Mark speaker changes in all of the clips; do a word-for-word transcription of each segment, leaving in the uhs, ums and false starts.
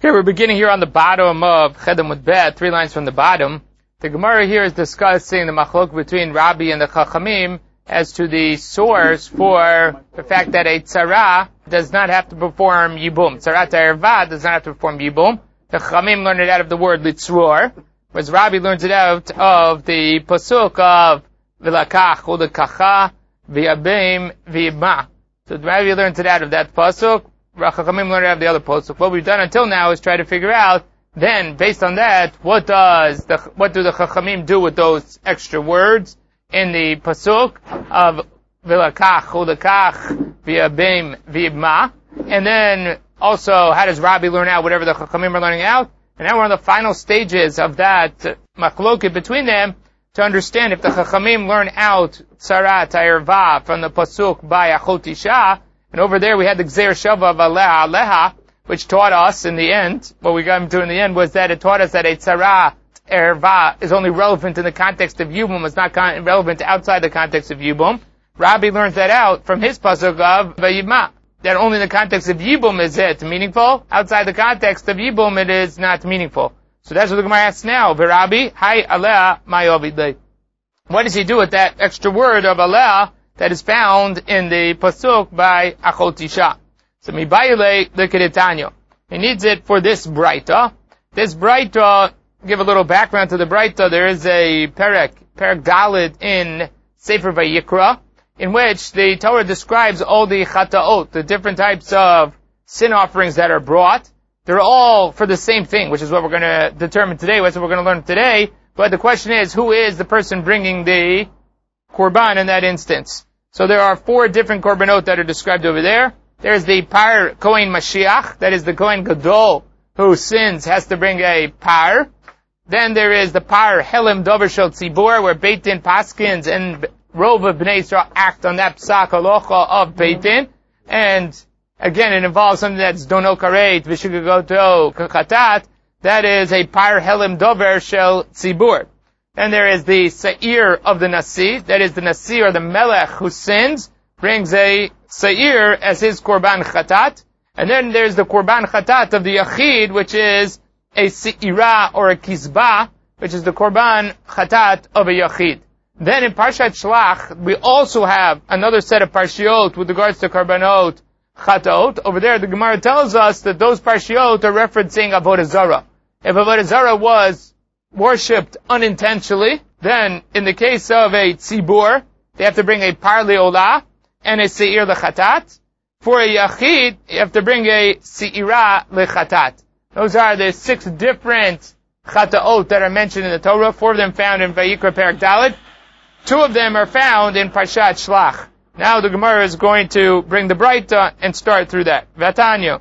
Speaker 1: Okay, we're beginning here on the bottom of Chedem with Bet, three lines from the bottom. The Gemara here is discussing the machlok between Rabbi and the Chachamim as to the source for the fact that a tzara does not have to perform yibum. Tzarat ha'erva does not have to perform yibum. The Chachamim learned it out of the word litzror, whereas Rabbi learns it out of the pasuk of v'lakach u'lekacha v'yabim v'yibma. So Rabbi learns it out of that pasuk. Chachamim learned it out of the other pasuk. What we've done until now is try to figure out, then, based on that, what does the, what do the Chachamim do with those extra words in the pasuk of v'lakach u'lekach v'yabim v'yibma? And then, also, how does Rabbi learn out whatever the Chachamim are learning out? And now we're on the final stages of that machloket between them to understand if the Chachamim learn out tzarat ha'erva from the pasuk by achot isha. And over there we had the Gzeir Shava of Aleha Aleha, which taught us in the end, what we got into in the end was that it taught us that a tzara erva is only relevant in the context of Yibum, it's not con- relevant outside the context of Yibum. Rabbi learns that out from his pasuk of Vayibma, that only in the context of Yibum is it meaningful, outside the context of Yibum it is not meaningful. So that's what the Gemara asks now, V'Rabbi, Hai Aleha Mayovidei. What does he do with that extra word of Aleha that is found in the pasuk by Achot Isha? So mibayile l'kedetanyo. He needs it for this braita. This braita, give a little background to the braita. There is a perek, perek Dalet in Sefer Vayikra, in which the Torah describes all the chataot, the different types of sin offerings that are brought. They're all for the same thing, which is what we're going to determine today. That's what we're going to learn today. But the question is, who is the person bringing the korban in that instance? So there are four different korbanot that are described over there. There's the par Kohen Mashiach, that is the Kohen Gadol who sins has to bring a par. Then there is the par Helem Dover Shel Tzibur, where Beit Din Paskins and Rov of Bnei Yisrael act on that psak halacha of Beit Din. And again, it involves something that's Dono Karet V'Shugagoto Kachatat. That is a par Helem Dover Shel Tzibur. Then there is the Sa'ir of the Nasi, that is the Nasi or the Melech who sins, brings a Sa'ir as his Korban Chatat. And then there's the Korban Chatat of the Yachid, which is a Se'ira or a Kizbah, which is the Korban Chatat of a Yachid. Then in Parshat Shlach, we also have another set of Parshiot with regards to Korbanot Chatot. Over there, the Gemara tells us that those Parshiot are referencing Avodah Zarah. If Avodah Zarah was worshipped unintentionally, then in the case of a tzibur, they have to bring a par le'olah and a se'ir lechatat. For a yachid, you have to bring a se'ira lechatat. Those are the six different chataot that are mentioned in the Torah. Four of them found in Vayikra Perek Dalet. Two of them are found in Parshat Shlach. Now the Gemara is going to bring the Braita and start through that. Vatanyo.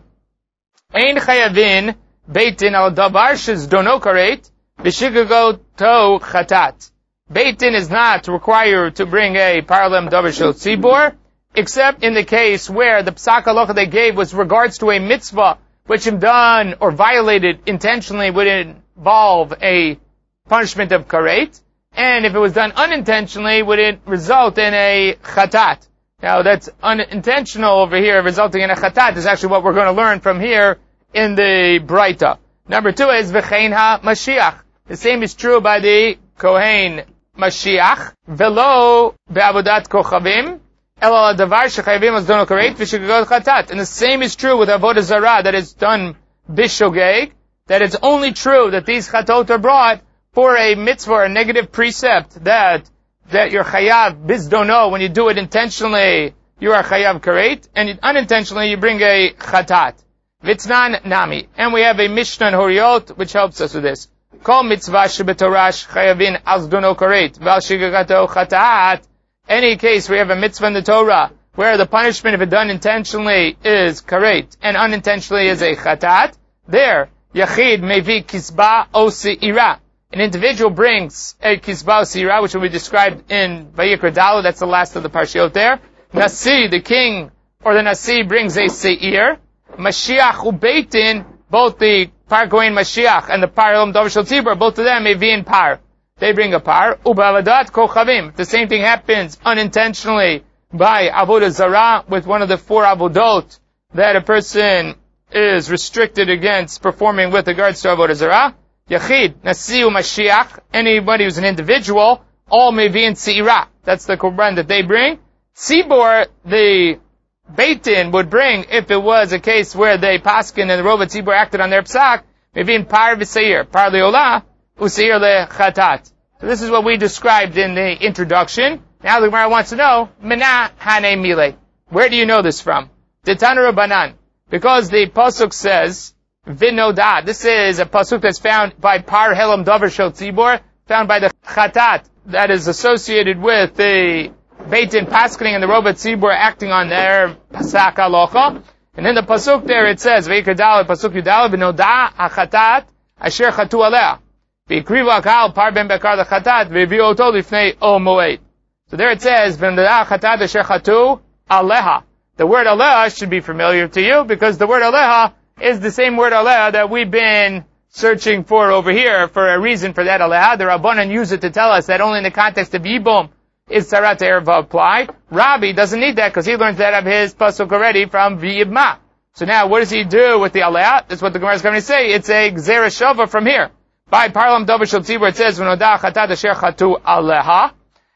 Speaker 1: Ein chayavin beitin al davar shes dono karet v'shigago to chatat. Beit Din is not required to bring a paralem davar shel tzibur, except in the case where the psak halacha they gave was regards to a mitzvah, which if done or violated intentionally would involve a punishment of karet, and if it was done unintentionally would it result in a chatat. Now that's unintentional over here, resulting in a chatat, is actually what we're going to learn from here in the Braita. Number two is v'chein ha Mashiach. The same is true by the Kohen Mashiach. Velo be'avodat kochavim, ela davar shechayavim as dono karet v'shegagod chatat. And the same is true with avodah zarah that is done bishogeg, that it's only true that these chatot are brought for a mitzvah or a negative precept that that you're chayav bizdono. When you do it intentionally, you are chayav karet, and unintentionally you bring a chatat. Vitznan nami. And we have a Mishnah in Horiot which helps us with this. Kol mitzvah shebetorash chayavin az dono karet val shigagato chatat. Any case where you have a mitzvah in the Torah where the punishment if it done intentionally is karet and unintentionally is a chatat, there yachid mevi kisba o se'ira. An individual brings a kisba o se'ira, which will be described in Vayikra Dalet. That's the last of the parshiot there. Nasi, the king or the nasi, brings a se'ir. Mashiach u'Beit Din, both the par Kohen Mashiach and the par Helem Dover Shel Tzibur, both of them may be in par. They bring a par. U'ba'avadat kochavim. The same thing happens unintentionally by avodah zarah with one of the four avodot that a person is restricted against performing with regards to Avodah Zarah. Yachid, Nasi Mashiach, anybody who's an individual, all may be in Seirah. That's the Korban that they bring. Tzibor, the Beit Din would bring, if it was a case where they paskin and the Rova Tzibor acted on their psak, maybe in Par V'Seir, Par Leolah, Useir Le-Chatat. So this is what we described in the introduction. Now the Gemara wants to know, Mena Hane Mile. Where do you know this from? Ditana Rabbanan. Because the Pasuk says, Vinoda. This is a Pasuk that's found by Par Helam Dover Shel Tzibor, found by the Chatat, that is associated with the Beit Din Paskening and the Rova Tzibor acting on their Pasak Halacha. And in the Pasuk there it says, V'ikar Daled, Pasuk Yudaled, V'noda HaChatat, Asher Chatu Alea. V'ikriva Akal, Par Ben Bekar LeChatat, V'vi'u Oto Lifnei O Moed. So there it says, V'noda HaChatat, Asher Chatu Aleha. The word Aleha should be familiar to you, because the word Aleha is the same word Aleha that we've been searching for over here for a reason for that Aleha. The Rabbanan use it to tell us that only in the context of Yibum is Tzarat Erva apply. Rabbi doesn't need that because he learns that of his pasuk already from V'yibma. So now what does he do with the Aleha? That's what the Gemara is going to say. It's a Gzera Shava from here. By Parlam Dover Shel Tzibor it says V'noda Chatat Asher Chatu Aleha.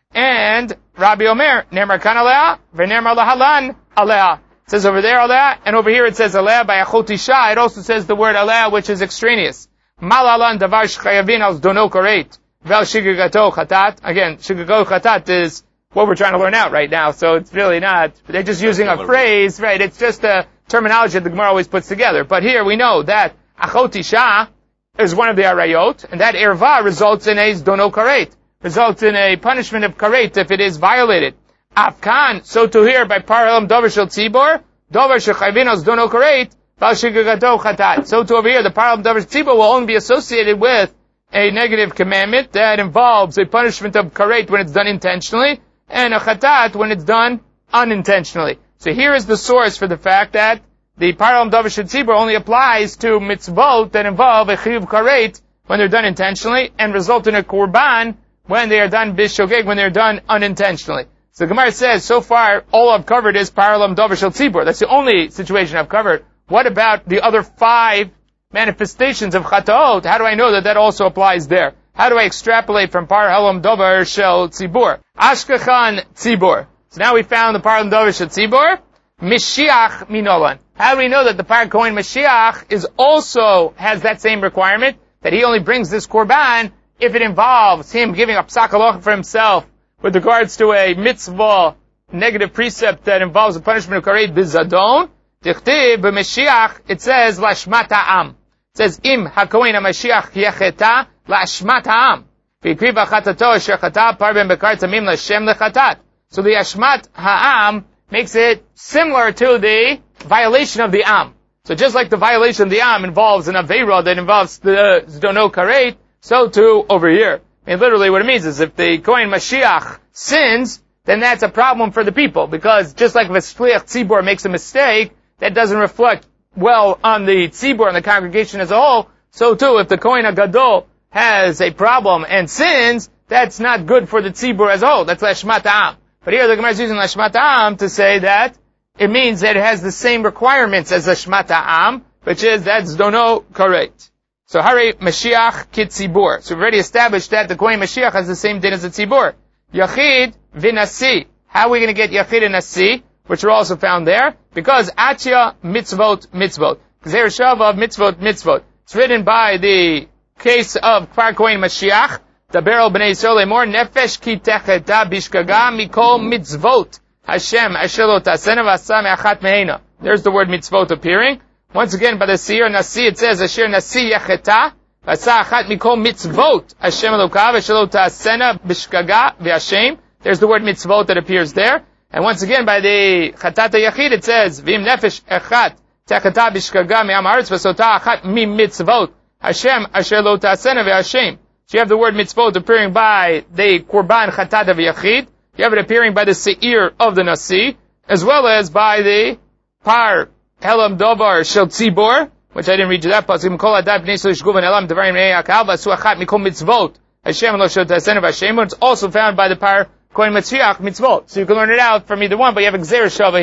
Speaker 1: And Rabbi Omer, Nemar Kan Aleha, V'nemar Lahalan Aleha. It says over there Aleha, and over here it says Aleha by Achot Isha. It also says the word Aleha, which is extraneous. Malalan Davar Shchayavin Al Dono Koreit. Vel Shigato Chatat. Again, Shigato Chatat is what we're trying to learn out right now, so it's really not, they're just using a phrase, right? It's just a terminology that the Gemara always puts together. But here we know that Achot Isha is one of the Arayot, and that Erva results in a Dono Koreit. Results in a punishment of Koreit if it is violated. Afkan, so to here by Parhalam Dover Shel Tzibor, Dover Shechayvinos Dono Koreit, Val Shigagato Chatat. So to over here, the Parhalam Dover Shel Tzibor will only be associated with a negative commandment that involves a punishment of Koreit when it's done intentionally, and a Chatat when it's done unintentionally. So here is the source for the fact that the Parhalam Dover Shel Tzibor only applies to mitzvot that involve a Chiyuv Koreit when they're done intentionally, and result in a Korban when they are done Bishogeg, when they're done unintentionally. So the Gemara says, so far, all I've covered is Parhalam Dover Shel Tzibor. That's the only situation I've covered. What about the other five manifestations of Chataot? How do I know that that also applies there? How do I extrapolate from Parhalam Dover Shel Tzibor? Ashkechan Tzibor. So now we found the Parhalam Dover Shel Tzibor. Mashiach Minolan. How do we know that the Par Kohen Mashiach is also, has that same requirement? That he only brings this Korban if it involves him giving up Psak Halacha for himself with regards to a mitzvah negative precept that involves the punishment of Koreit Bizadon. Tichtib b'Mashiach, it says Lashmat Ha'am. It says Im HaKohen HaMashiach Yecheta Lashmat Ha'am. V'ikriv ha'chatato asher chata par ben bekar tamim l'Hashem lechatat. So the Ashmat Ha'am makes it similar to the violation of the Am. So just like the violation of the Am involves an Aveira that involves the Zdono Koreit, so too over here. I mean, literally what it means is if the Kohen Mashiach sins, then that's a problem for the people. Because just like if a Shliach Tzibor makes a mistake, that doesn't reflect well on the Tzibor and the congregation as a whole, so too if the Kohen HaGadol has a problem and sins, that's not good for the Tzibor as a whole. That's Lashmat Ha'am. But here the Gemara is using Lashmat Ha'am to say that it means that it has the same requirements as Lashmat Ha'am, which is that Zdono Koreit. So Hari Mashiach Kit Tzibor. So we've already established that the Kohen Mashiach has the same din as the Tzibor. Yachid V'Nasi. How are we going to get Yachid and Nasi, which are also found there? Because Atya Mitzvot Mitzvot. Gzer Shava of Mitzvot Mitzvot. It's written by the case of Kfar Kohen Mashiach. Daber B'nei Yisrael Lemor Nefesh Ki Techeta Bishkaga Mikol Mitzvot Hashem Asher Lo Tasena V'Asa Me'achat Mehena. There's the word Mitzvot appearing. Once again, by the Seir Nasi, it says Asher Nasi Yecheta V'Asa Achat Mikol Mitzvot Hashem Elokav Asher Lo Tasena Bishkaga V'Hashem. There's the word Mitzvot that appears there. And once again, by the Chatat HaYachid, it says, V'im nefesh echat techata bishkaga me'am haaretz v'sota achat mi mitzvot Hashem asher lo ta'asena ve'Hashem. So you have the word mitzvot appearing by the Korban Chatat HaYachid. You have it appearing by the Seir of the Nasi, as well as by the Par Helam Dover Shel Tzibor, which I didn't read you that, but Mikol Adab B'nei Yisrael Yishgu V'Ne'elam Devarim B'nei Yakal V'asu Achat Mikol Mitzvot Hashem lo shel ta'asena ve'Hashem. It's also found by the Par Kohen Mashiach Mitzvot. So you can learn it out from either one, but you have a Gzer Shava here.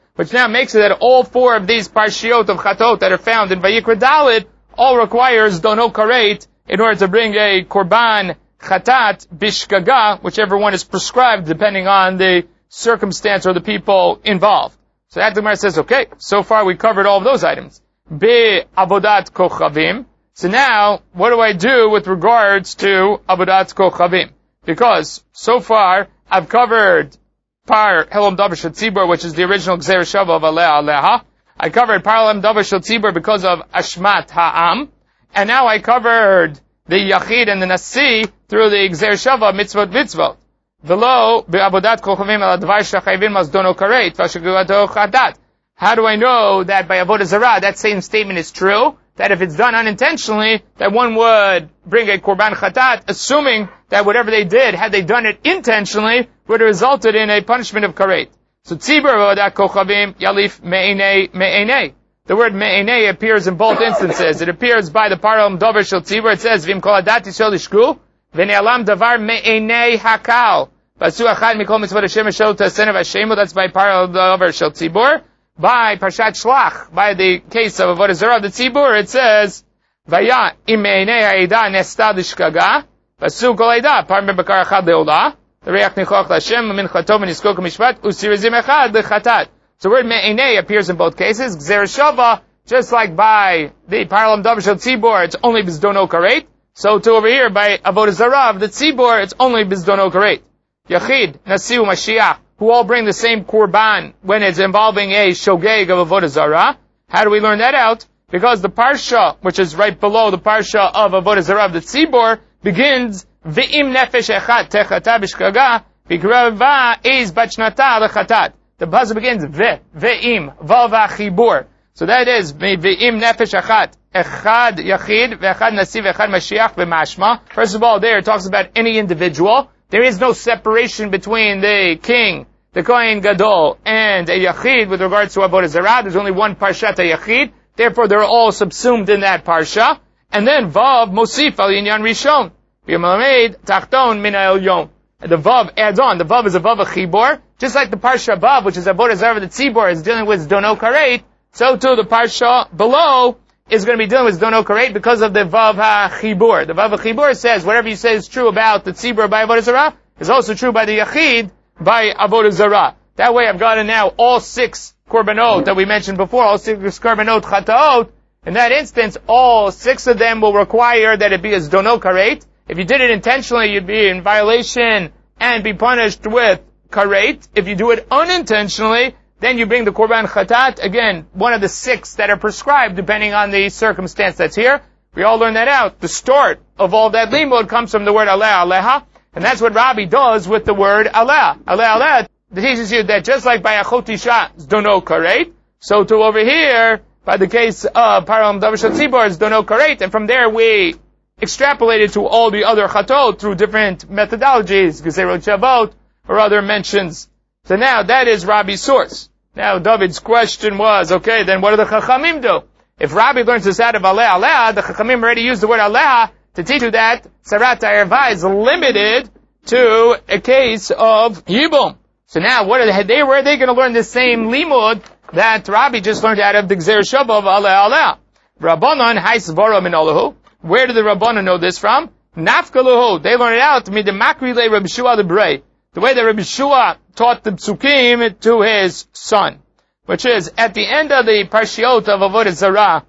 Speaker 1: which now makes it that all four of these parshiot of chatot that are found in Vayikra Dalet all requires dono karet in order to bring a korban chatat bishgaga, whichever one is prescribed depending on the circumstance or the people involved. So that the Gemara says, okay, so far we covered all of those items. Be avodat kochavim. So now, what do I do with regards to avodat kochavim? Because so far I've covered par helam davar shel tzibur, which is the original gzeir shava of aleh aleha. I covered par helam davar shel tzibur because of ashmat ha'am, and now I covered the yachid and the nasi through the gzeir shava mitzvot mitzvot. V'lo be'avodat kochavim al advar shachayvin masdono karet v'shagato chatat. How do I know that by avodah zarah that same statement is true? That if it's done unintentionally, that one would bring a korban chatat, assuming that whatever they did, had they done it intentionally, would have resulted in a punishment of karet. So tzibur avodat kochavim yalif me'enei me'enei. The word me'enei appears in both instances. It appears by the param dover shel tzibur. It says v'im kol adat yishol ishku v'ne'alam davar me'enei hakal. V'asu achad mikol mitzvot Hashem shel tasenu v'ashemu. That's by param dover shel tzibur. By Parshat Shlach, by the case of Avodah Zarah, the Tzibur, it says, Vaya im me'enei ha'ida nesta d'shkaga, v'asu kol ha'ida, par me'bakar achad le'olah, v'reach nichoch l'Hashem, min chatov v'niskok mishpat, u'sirizim echad l'chatat. So the word me'enei appears in both cases. Gzeir shava, just like by the Parlam Davar Shel Tzibur, it's only bizdono karet. So too over here, by Avodah Zarah, the Tzibur, it's only bizdono karet. Yachid, Nasi u'Mashiach, who all bring the same korban when it's involving a shogeg of Avodah Zarah. How do we learn that out? Because the parsha, which is right below the parsha of Avodah Zarah of the Tzibur, begins V'im nefesh echad techata b'shkaga v'grava is bachnata lechatat. The pasuk begins Ve, Ve'im, Vava chibur. So that is V'im nefesh echad, echad yachid, v'echad nasi, v'echad mashiach, v'mashma. First of all, there it talks about any individual. There is no separation between the king, the Kohen Gadol, and a Yachid with regards to Avodah Zarah. There's only one Parshat Yachid. Therefore, they're all subsumed in that Parsha. And then Vav Mosif Al Yinyan Rishon. V'yamalamed Tachton Min Ha'elyon. The Vav adds on. The Vav is a Vav of Chibur. Just like the Parsha Vav, which is Avodah Zarah, the Tzibur, is dealing with Dono Karet, so too the Parsha below is going to be dealing with Dono Karet because of the Vav HaChibur. The Vav HaChibur says whatever you say is true about the Tzibur by Avodah Zarah is also true by the Yachid by Avodah Zarah. That way I've gotten now all six korbanot that we mentioned before, all six korbanot chataot. In that instance, all six of them will require that it be as Dono Karet. If you did it intentionally, you'd be in violation and be punished with Karet. If you do it unintentionally, then you bring the Korban Chatat, again, one of the six that are prescribed depending on the circumstance that's here. We all learn that out. The start of all that limud comes from the word Aleh Aleha, and that's what Rabbi does with the word Aleh. Aleh Aleh teaches you that just like by Achot Isha, it's Dono Karet, so too over here, by the case of Param Davar Shel Tzibur, it's Dono Karet, and from there we extrapolated to all the other Chatot through different methodologies, Gezerot Shavot, or other mentions. So now that is Rabbi's source. Now David's question was, okay, then what do the Chachamim do? If Rabbi learns this out of Aleh Aleh, the Chachamim already used the word Aleh to teach you that Sarat HaErva is limited to a case of Yibum. So now what are they, where are they going to learn the same limud that Rabbi just learned out of the Gzeir Shava of Aleh Aleh? Rabbanon Hais Vora Min Olahu. Where did the Rabbanon know this from? Nafkaluhu. They learned it out to me the Makri Le Rabbi Shua the Brei. The way that Rabbi Shua taught the Psukim to his son, which is at the end of the Parshiot of Avodah Zarah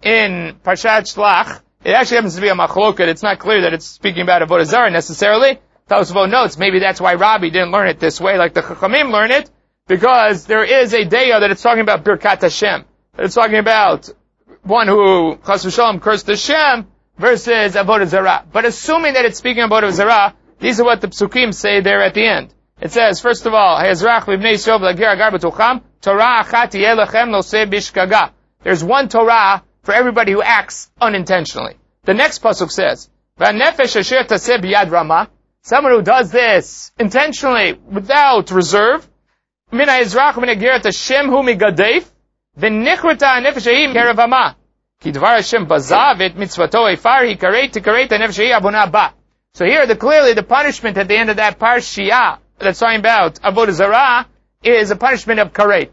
Speaker 1: in Parshat Shlach. It actually happens to be a machloket. It's not clear that it's speaking about Avodah Zarah necessarily. Tosafot notes maybe that's why Rabbi didn't learn it this way, like the Chachamim learn it, because there is a daya that it's talking about Birkat Hashem. That it's talking about one who Chas v'Shalom cursed Hashem versus Avodah Zarah. But assuming that it's speaking about Avodah Zarah, these are what the Psukim say there at the end. It says, first of all, Hezrach v'bnei Yisrael v'lagir agar b'tucham, Torah achat yeh lechem noseh bishkaga. There's one Torah for everybody who acts unintentionally. The next pasuk says, V'nefesh asher taseh b'yad ramah, someone who does this intentionally, without reserve, min ha'ezrach min ha'girat Hashem hu migadef, v'nichrata ha'nefesh ha'im kerav hama. Ki dvar Hashem bazav et mitzvato eifar hi kareit tikareit ha'nefesh ha'im abona ba. So here, the, clearly, the punishment at the end of that Parshiyah that's talking about Avodah Zarah is a punishment of karet.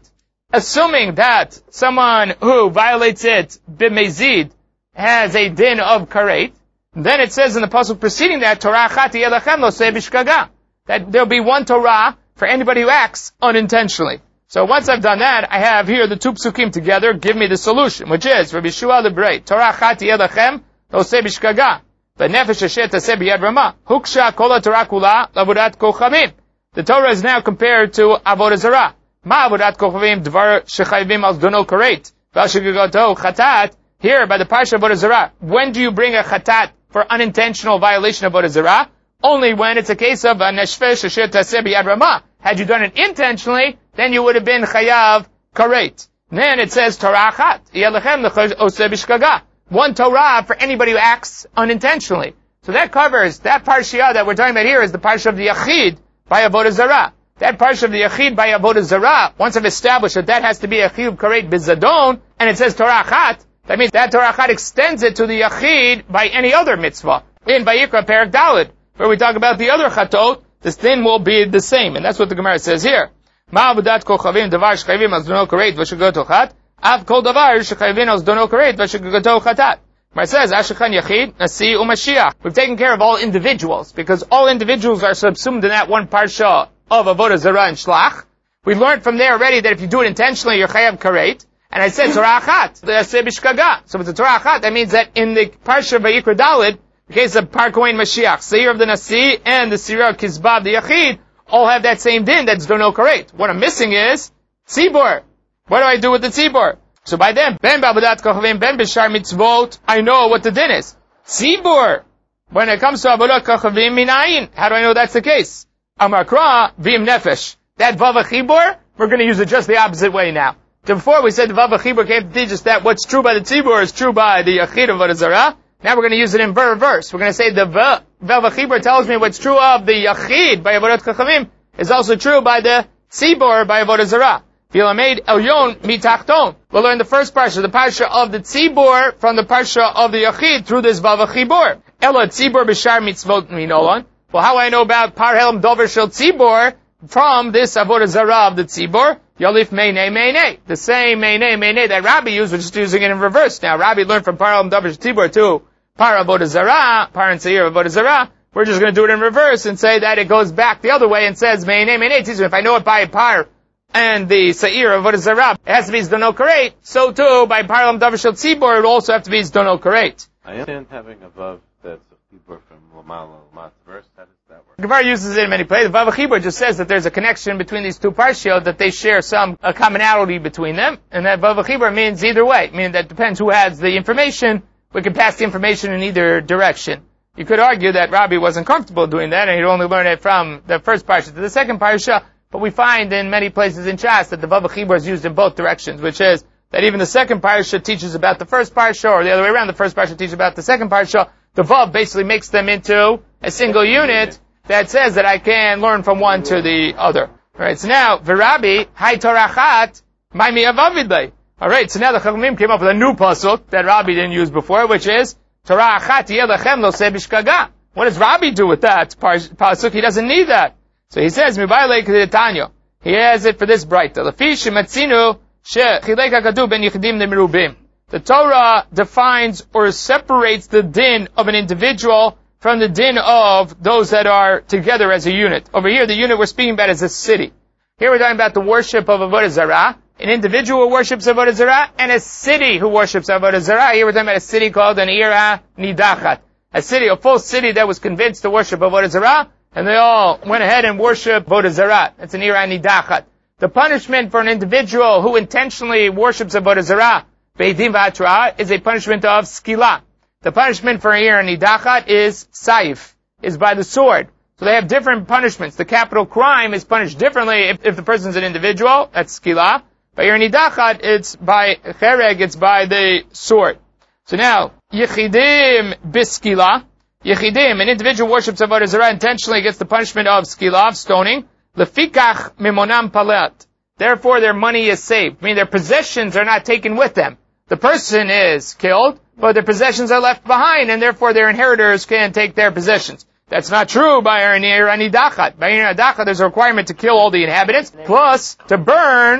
Speaker 1: assuming that someone who violates it b'mezid has a din of karet, then it says in the pasuk preceding that, Torah achat yeh lachem lo oseh b'shgaga, that there'll be one Torah for anybody who acts unintentionally. So once I've done that, I have here the two psukim together give me the solution, which is Rabbi Shua Lebrei, Torah achat yeh lachem lo oseh b'shgaga, v'nefesh asher taseh b'yad ramah, huksha kol haTorah kula l'avodat kochavim. The Torah is now compared to avodah zarah. Ma avodat kochavim dvar shechayvim al dono karet, v'al shegagato chatat. Here, by the parsha avodah zarah, when do you bring a chatat for unintentional violation of avodah zarah? Only when it's a case of a neshvesh asher taseh b'yad ramah. Had you done it intentionally, then you would have been chayav karet. Then it says Torah achat yeh lachem oseh b'shgaga. One Torah for anybody who acts unintentionally. So that covers, that parsha that we're talking about here is the parsha of the Yachid by avodah zarah. That parsha of the Yachid by avodah zarah, once I've established that that has to be a chiyuv karet bizadon, and it says Torah achat, that means that Torah achat extends it to the Yachid by any other mitzvah. In Vayikra Perek Daled, where we talk about the other chatot, this thing will be the same, and that's what the Gemara says here. Ma avodat kochavim davar shechayvim al dono karet v'shagato chat, av kol davar shechayvim al dono karet v'shagato chatat. Gemara says, Ashachan Yachid, Nasi u'Mashiach. We've taken care of all individuals, because all individuals are subsumed in that one parsha of avodah zarah and shlach. We learned from there already that if you do it intentionally, you're chayav karet. And I said Torah achat, the aseh b'shgaga. So with the Torah achat, that means that in the parsha of Vayikra Daled, the case of Par Kohen Mashiach, Seir of the Nasi and the Seir of Kizbah of the Yachid, all have that same din, that's dono karet. What I'm missing is tzibor. What do I do with the tzibor? So by then, ben ba'avodat kochavim, ben b'shar mitzvot, I know what the din is. Tzibor. When it comes to avodat kochavim minayin, how do I know that's the case? Amar kra v'im nefesh. That vav chibur, we're going to use it just the opposite way now. So before we said the vav chibur came to teach us that what's true by the tzibur is true by the yachid of avodah zarah. Now we're going to use it in reverse. We're going to say the vav chibur tells me what's true of the yachid by avodat kochavim is also true by the tzibur by avodah zarah. Vilamed elyon mitachton. We'll learn the first parsha, the parsha of the tzibur from the parsha of the yachid through this vav chibur. Ela tzibur b'shar mitzvot minolan. Well, how do I know about par helam dover shel tzibur from this avodah zarah of the tzibur? Yolif meinei meinei. The same meinei meinei that Rabbi used, we're just using it in reverse now. Rabbi learned from par helam dover shel tzibur to par avodah zarah, par and seir avodah zarah. We're just going to do it in reverse and say that it goes back the other way and says meinei meinei. If I know it by par and the seir avodah zarah, it has to be zdono karet. So too, by par helam dover shel tzibur, it will also have to be zdono karet.
Speaker 2: I understand having a vav that's a chibur from Lamala Lamat verse. How does that work?
Speaker 1: The Gemara uses it in many places. Vav chibur just says that there's a connection between these two parshiot, that they share some a commonality between them, and that vav chibur means either way. Meaning that depends who has the information. We can pass the information in either direction. You could argue that Rabbi wasn't comfortable doing that, and he'd only learn it from the first parsha to the second parsha. But we find in many places in Shas that the vav chibur is used in both directions, which is that even the second parsha teaches about the first parsha, or the other way around, the first parsha teaches about the second parsha. The vav basically makes them into a single unit that says that I can learn from one to the other. Alright, so now, V'Rabbi, Hai Torachat, Maimi Avavidlei. Alright, so now the Chachamim came up with a new pasuk that Rabbi didn't use before, which is, Torah Achat Yeh Lechem Lo Se B'Shgaga. What does Rabbi do with that pasuk? He doesn't need that. So he says, Mibaylei K'Tanyo. He has it for this bright. Lefi Shematzinu She Chilek HaKatuv Ben Yichidim Nemirubim. The Torah defines or separates the din of an individual from the din of those that are together as a unit. Over here, the unit we're speaking about is a city. Here we're talking about the worship of Avodah Zarah, an individual who worships Avodah Zarah, and a city who worships Avodah Zarah. Here we're talking about a city called an Ira Nidachat. A city, a full city that was convinced to worship Avodah Zarah, and they all went ahead and worshiped Avodah Zarah. It's an Ira Nidachat. The punishment for an individual who intentionally worships Avodah Zarah, Beidim V'Atra, is a punishment of skila. The punishment for Ir Nidachat is saif, is by the sword. So they have different punishments. The capital crime is punished differently if, if the person's an individual, that's skila. By Ir Nidachat, it's by chereg, it's by the sword. So now, Yechidim Biskila, Yechidim, an individual worships Avodah Zarah intentionally gets the punishment of skila, of stoning. Lefikach Mimonam Palet. Therefore their money is saved. Meaning their possessions are not taken with them. The person is killed, but their possessions are left behind, and therefore their inheritors can take their possessions. That's not true by Ir Nidachat. By Ir Nidachat, there's a requirement to kill all the inhabitants, plus to burn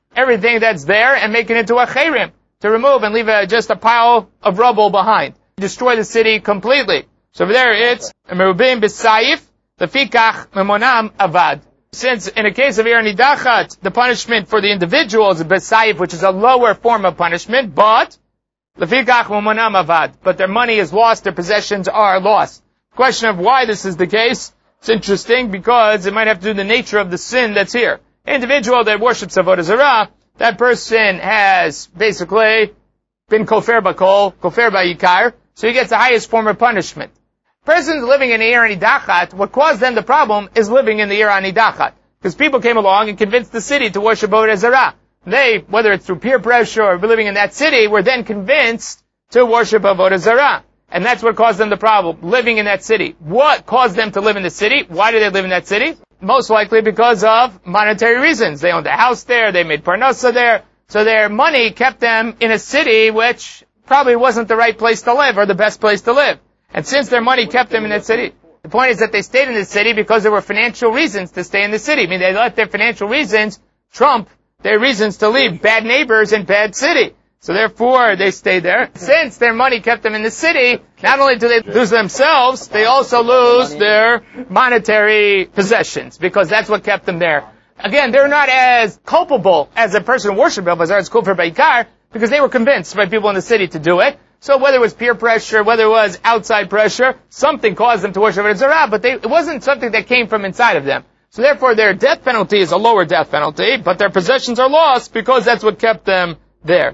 Speaker 1: everything that's there and make it into a cherim, to remove and leave a, just a pile of rubble behind. Destroy the city completely. So over there it's merubim b'saif, lefikach memonam avad. Since in a case of Ir Nidachat, the punishment for the individual is b'saif, which is a lower form of punishment, but lefikach memonam avad. But their money is lost, their possessions are lost. Question of why this is the case, it's interesting because it might have to do with the nature of the sin that's here. An individual that worships Avodah Zarah, that person has basically been kofer bakol, kofer ba'ikar, so he gets the highest form of punishment. Persons living in the Ir Nidachat, what caused them the problem is living in the Ir Nidachat. Because people came along and convinced the city to worship Avodah Zarah. They, whether it's through peer pressure or living in that city, were then convinced to worship Avodah Zarah. And that's what caused them the problem, living in that city. What caused them to live in the city? Why did they live in that city? Most likely because of monetary reasons. They owned a house there, they made parnasa there, so their money kept them in a city which probably wasn't the right place to live or the best place to live. And since their money kept them in that city, the point is that they stayed in the city because there were financial reasons to stay in the city. I mean, they let their financial reasons trump their reasons to leave bad neighbors and bad city. So therefore, they stayed there. Since their money kept them in the city, not only do they lose themselves, they also lose their monetary possessions, because that's what kept them there. Again, they're not as culpable as a person who worshipped Avodah Zarah, it's kufr ba'ikar, because they were convinced by people in the city to do it. So whether it was peer pressure, whether it was outside pressure, something caused them to worship Avodah Zarah, but they, it wasn't something that came from inside of them. So therefore, their death penalty is a lower death penalty, but their possessions are lost because that's what kept them there.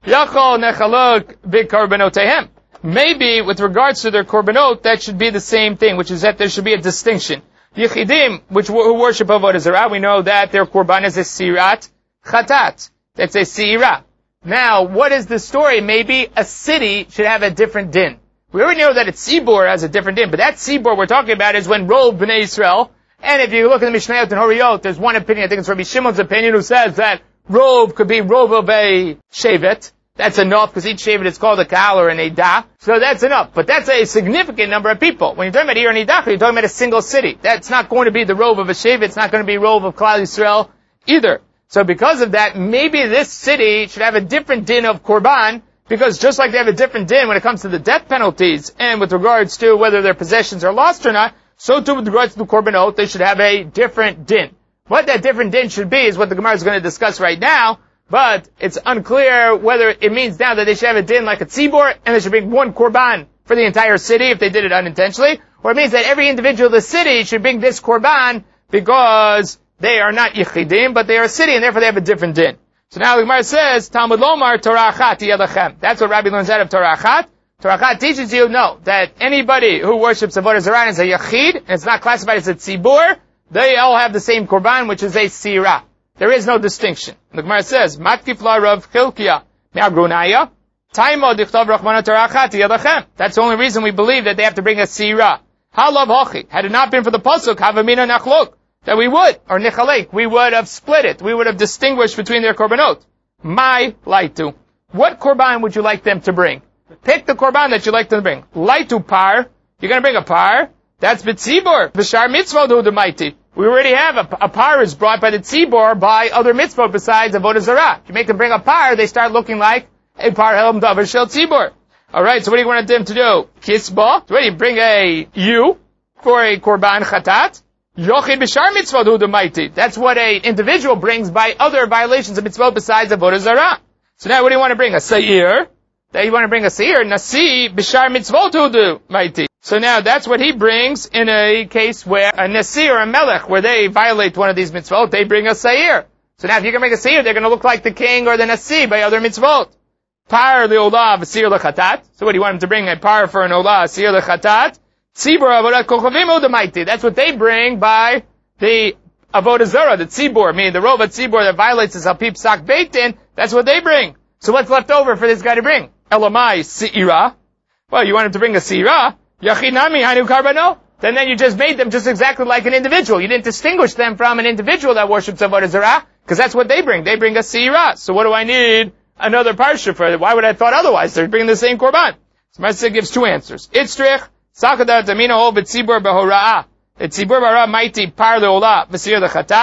Speaker 1: Maybe with regards to their korbanot, that should be the same thing, which is that there should be a distinction. Yechidim, which who worship Avodah Zarah, we know that their korban is a sirat chatat. That's a sirah. Now, what is the story? Maybe a city should have a different din. We already know that a tzibur has a different din, but that tzibur we're talking about is when Rov Bnei Yisrael, and if you look at the Mishnayot and Horiyot, there's one opinion, I think it's Rabbi Shimon's opinion, who says that Rov could be Rov of a Shevet. That's enough, because each Shevet is called a Kahal or an Eidah. So that's enough. But that's a significant number of people. When you're talking about Ir Nidachat, you're talking about a single city. That's not going to be the Rov of a Shevet. It's not going to be Rov of Klal Yisrael either. So because of that, maybe this city should have a different din of Korban, because just like they have a different din when it comes to the death penalties, and with regards to whether their possessions are lost or not, so too with regards to the Korbanot, they should have a different din. What that different din should be is what the Gemara is going to discuss right now, but it's unclear whether it means now that they should have a din like a tzibur, and they should bring one korban for the entire city if they did it unintentionally, or it means that every individual of the city should bring this korban because they are not yichidim, but they are a city, and therefore they have a different din. So now the Gemara says, Talmud Lomar Torah Achat Yadachem. That's what Rabbi learns out of Torah Achat. Torah Achat teaches you, no, that anybody who worships Avodah Zarah is a yachid, and it's not classified as a tzibur, they all have the same korban, which is a sirah. There is no distinction. The Gemara says, Matkif la Rav Chilkiya me'agrunaya, Taimo dichtav Rachmana Torah Achat Yadachem. That's the only reason we believe that they have to bring a sirah. Halav hochi. Had it not been for the pasuk, Havamina nachlok, that we would, or nichalek, we would have split it. We would have distinguished between their korbanot. My laitu. What korban would you like them to bring? Pick the korban that you like them to bring. Laitu par. You're going to bring a par. That's b'tzibur. B'shar mitzvot hu d'maiti. We already have a, a par is brought by the tzibur by other mitzvot besides Avodah Zarah. If you make them bring a par, they start looking like a par helm davar shel tzibur. Alright, so what do you want them to do? Kisba. So what do you bring a ewe for a korban chatat? Yochid b'shar mitzvot hu d'maiti. That's what an individual brings by other violations of mitzvot besides Avodah Zarah. So now what do you want to bring? A seir. That you want to bring a seir. Nasi b'shar mitzvot hu d'maiti. So now that's what he brings in a case where a Nasi or a Melech, where they violate one of these mitzvot, they bring a Seir. So now if you're going to make a Seir, they're going to look like the king or the Nasi by other mitzvot. Par li'olah v'Seir l'chatat. So what do you want him to bring? A par for an olah, a Seir l'chatat. Tzibur avodat kochavim udamaiti. That's what they bring by the Avodah Zarah, the Tzibur, meaning the Rov Tzibur that violates the Salpip Sak Beitin. That's what they bring. So what's left over for this guy to bring? Elamai Seirah. Well, you want him to bring a Seirah. Yachinami hanu karbano. Then then you just made them just exactly like an individual. You didn't distinguish them from an individual that worships Avodah Zarah, because that's what they bring. They bring a sirah. So what do I need another parsha for? Why would I have thought otherwise? They're bringing the same korban. So Maaseh gives two answers. Itzrich sakada tamina ol b'tzibur behora'ah. The tzibur bara mighty par leolah v'sir lechatat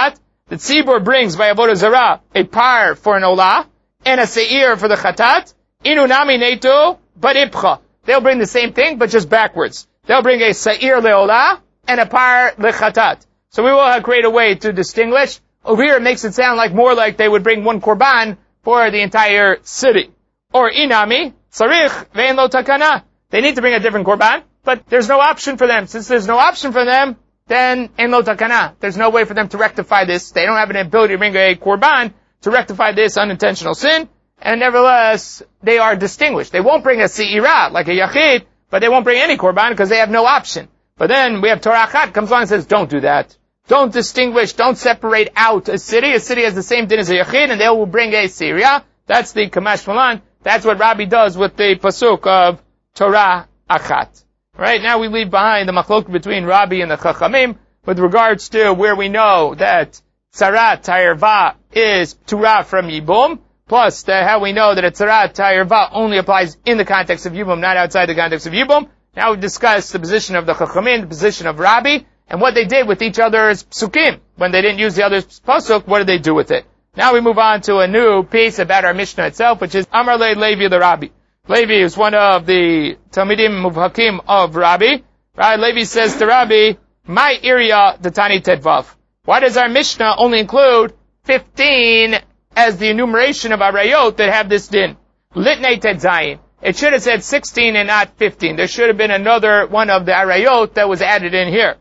Speaker 1: the tzibur brings by avodah zarah a par for an olah and a seir for the chatat, inu nami netu but ipcha. They'll bring the same thing, but just backwards. They'll bring a seir leolah and a par lechatat. So we will create a way to distinguish. Over here it makes it sound like more like they would bring one korban for the entire city. Or inami, sarich ve'en lo takana. They need to bring a different korban, but there's no option for them. Since there's no option for them, then en lo takana. There's no way for them to rectify this. They don't have an ability to bring a korban to rectify this unintentional sin. And nevertheless, they are distinguished. They won't bring a se'ira, like a yachid, but they won't bring any korban because they have no option. But then we have Torah Achat comes along and says, don't do that. Don't distinguish, don't separate out a city. A city has the same din as a yachid, and they will bring a se'ira. That's the Kamash Malan. That's what Rabbi does with the pasuk of Torah Achat. Right, now we leave behind the machlok between Rabbi and the Chachamim with regards to where we know that Tzarat Tayirva is Turah from Yibum, plus the, how we know that a Tzarat Tayirva only applies in the context of Yibum, not outside the context of Yibum. Now we've discussed the position of the Chachamim, the position of Rabbi, and what they did with each other's psukim. When they didn't use the other's pasuk, what did they do with it? Now we move on to a new piece about our Mishnah itself, which is Amar Le Levi the Rabbi. Levi is one of the Talmidim Mubhakim of Rabbi. Right? Levi says to Rabbi, my area, the Tani Tedvav. Why does our Mishnah only include fifteen as the enumeration of Arayot that have this din? Litnei Tedzayin. It should have said sixteen and not fifteen. There should have been another one of the Arayot that was added in here.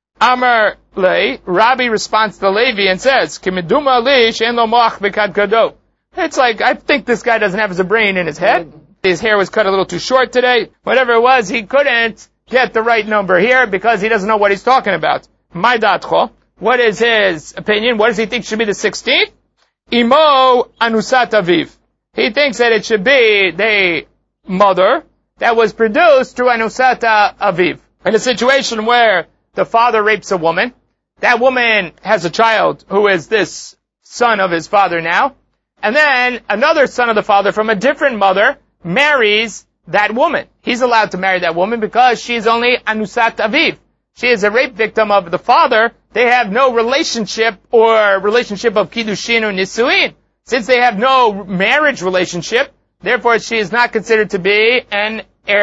Speaker 1: Amar Le, Rabbi responds to Levi and says, Kimiduma li she'en lo moach b'kad kado. It's like, I think this guy doesn't have his brain in his head. His hair was cut a little too short today. Whatever it was, he couldn't get the right number here because he doesn't know what he's talking about. My datcho. What is his opinion? What does he think should be the sixteenth? Imo anusat aviv. He thinks that it should be the mother that was produced through anusat aviv. In a situation where the father rapes a woman, that woman has a child who is this son of his father now, and then another son of the father from a different mother marries that woman. He's allowed to marry that woman because she is only anusat aviv. She is a rape victim of the father. They have no relationship or relationship of kiddushin or nisuin. Since they have no marriage relationship, therefore she is not considered to be an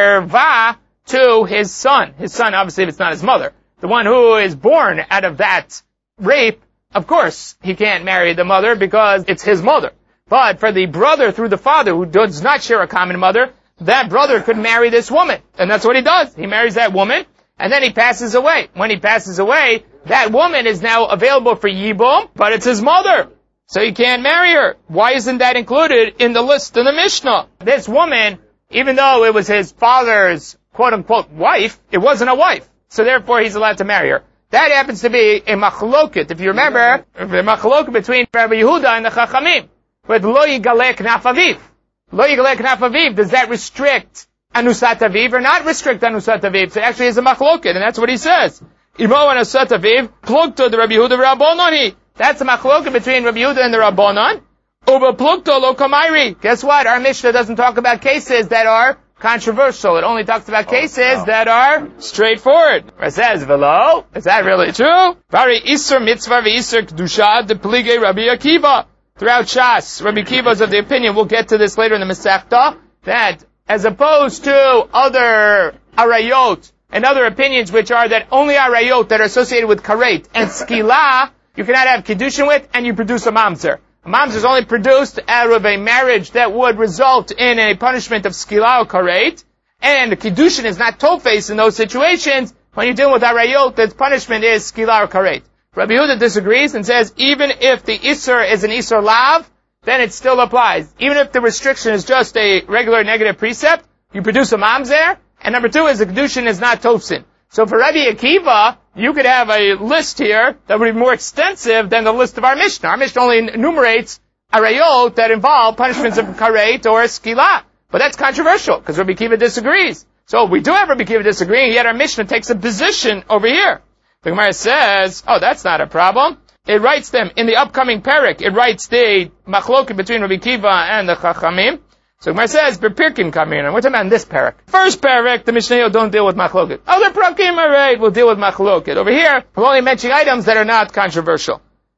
Speaker 1: erva to his son. His son, obviously, if it's not his mother. The one who is born out of that rape, of course, he can't marry the mother because it's his mother. But for the brother through the father who does not share a common mother, that brother could marry this woman. And that's what he does. He marries that woman, and then he passes away. When he passes away, that woman is now available for Yibum, but it's his mother. So he can't marry her. Why isn't that included in the list in the Mishnah? This woman, even though it was his father's quote-unquote wife, it wasn't a wife. So therefore he's allowed to marry her. That happens to be a machloket. If you remember, the machloket between Rabbi Yehuda and the Chachamim. With lo yigaleh knaf aviv. Lo yigaleh knaf aviv, does that restrict anusat aviv or not restrict anusat aviv? So actually it's a machloket, and that's what he says. Imo anusat aviv, plukto the Rabbi Yehuda Rabbanoni. That's a machloket between Rabbi Yehuda and the Rabbanon. Uba plukto lo kamairi. Guess what? Our Mishnah doesn't talk about cases that are controversial. It only talks about cases oh, no. that are straightforward. It says, velo, is that really true? Vari isur mitzvah v'isur kedusha de plige Rabbi Akiva. Throughout Shas, Rabbi Akiva is of the opinion, we'll get to this later in the Masechta, that as opposed to other arayot and other opinions which are that only arayot that are associated with karet and skila, you cannot have kiddushin with, and you produce a mamzer. A mamzer is only produced out of a marriage that would result in a punishment of skila or karet, and the kiddushin is not tofes in those situations. When you're dealing with arayot, the punishment is skila or karet. Rabbi Yehuda disagrees and says even if the isur is an isur lav, then it still applies. Even if the restriction is just a regular negative precept, you produce a mamzer, and number two is the kedushin is not tofsin. So for Rabbi Akiva, you could have a list here that would be more extensive than the list of our Mishnah. Our Mishnah only enumerates arayot that involve punishments of karet or skila. But that's controversial, because Rabbi Akiva disagrees. So we do have Rabbi Akiva disagreeing, yet our Mishnah takes a position over here. The Gemara says, oh, that's not a problem. It writes them in the upcoming parak. It writes the machloket between Rabbi Akiva and the Chachamim. So the Gemara says, Bepirkin Kamina. What's about in this parak? First parak, the Mishnayot don't deal with machloket. Other parakim, alright, we'll deal with machloket. Over here, we're only mentioning items that are not controversial.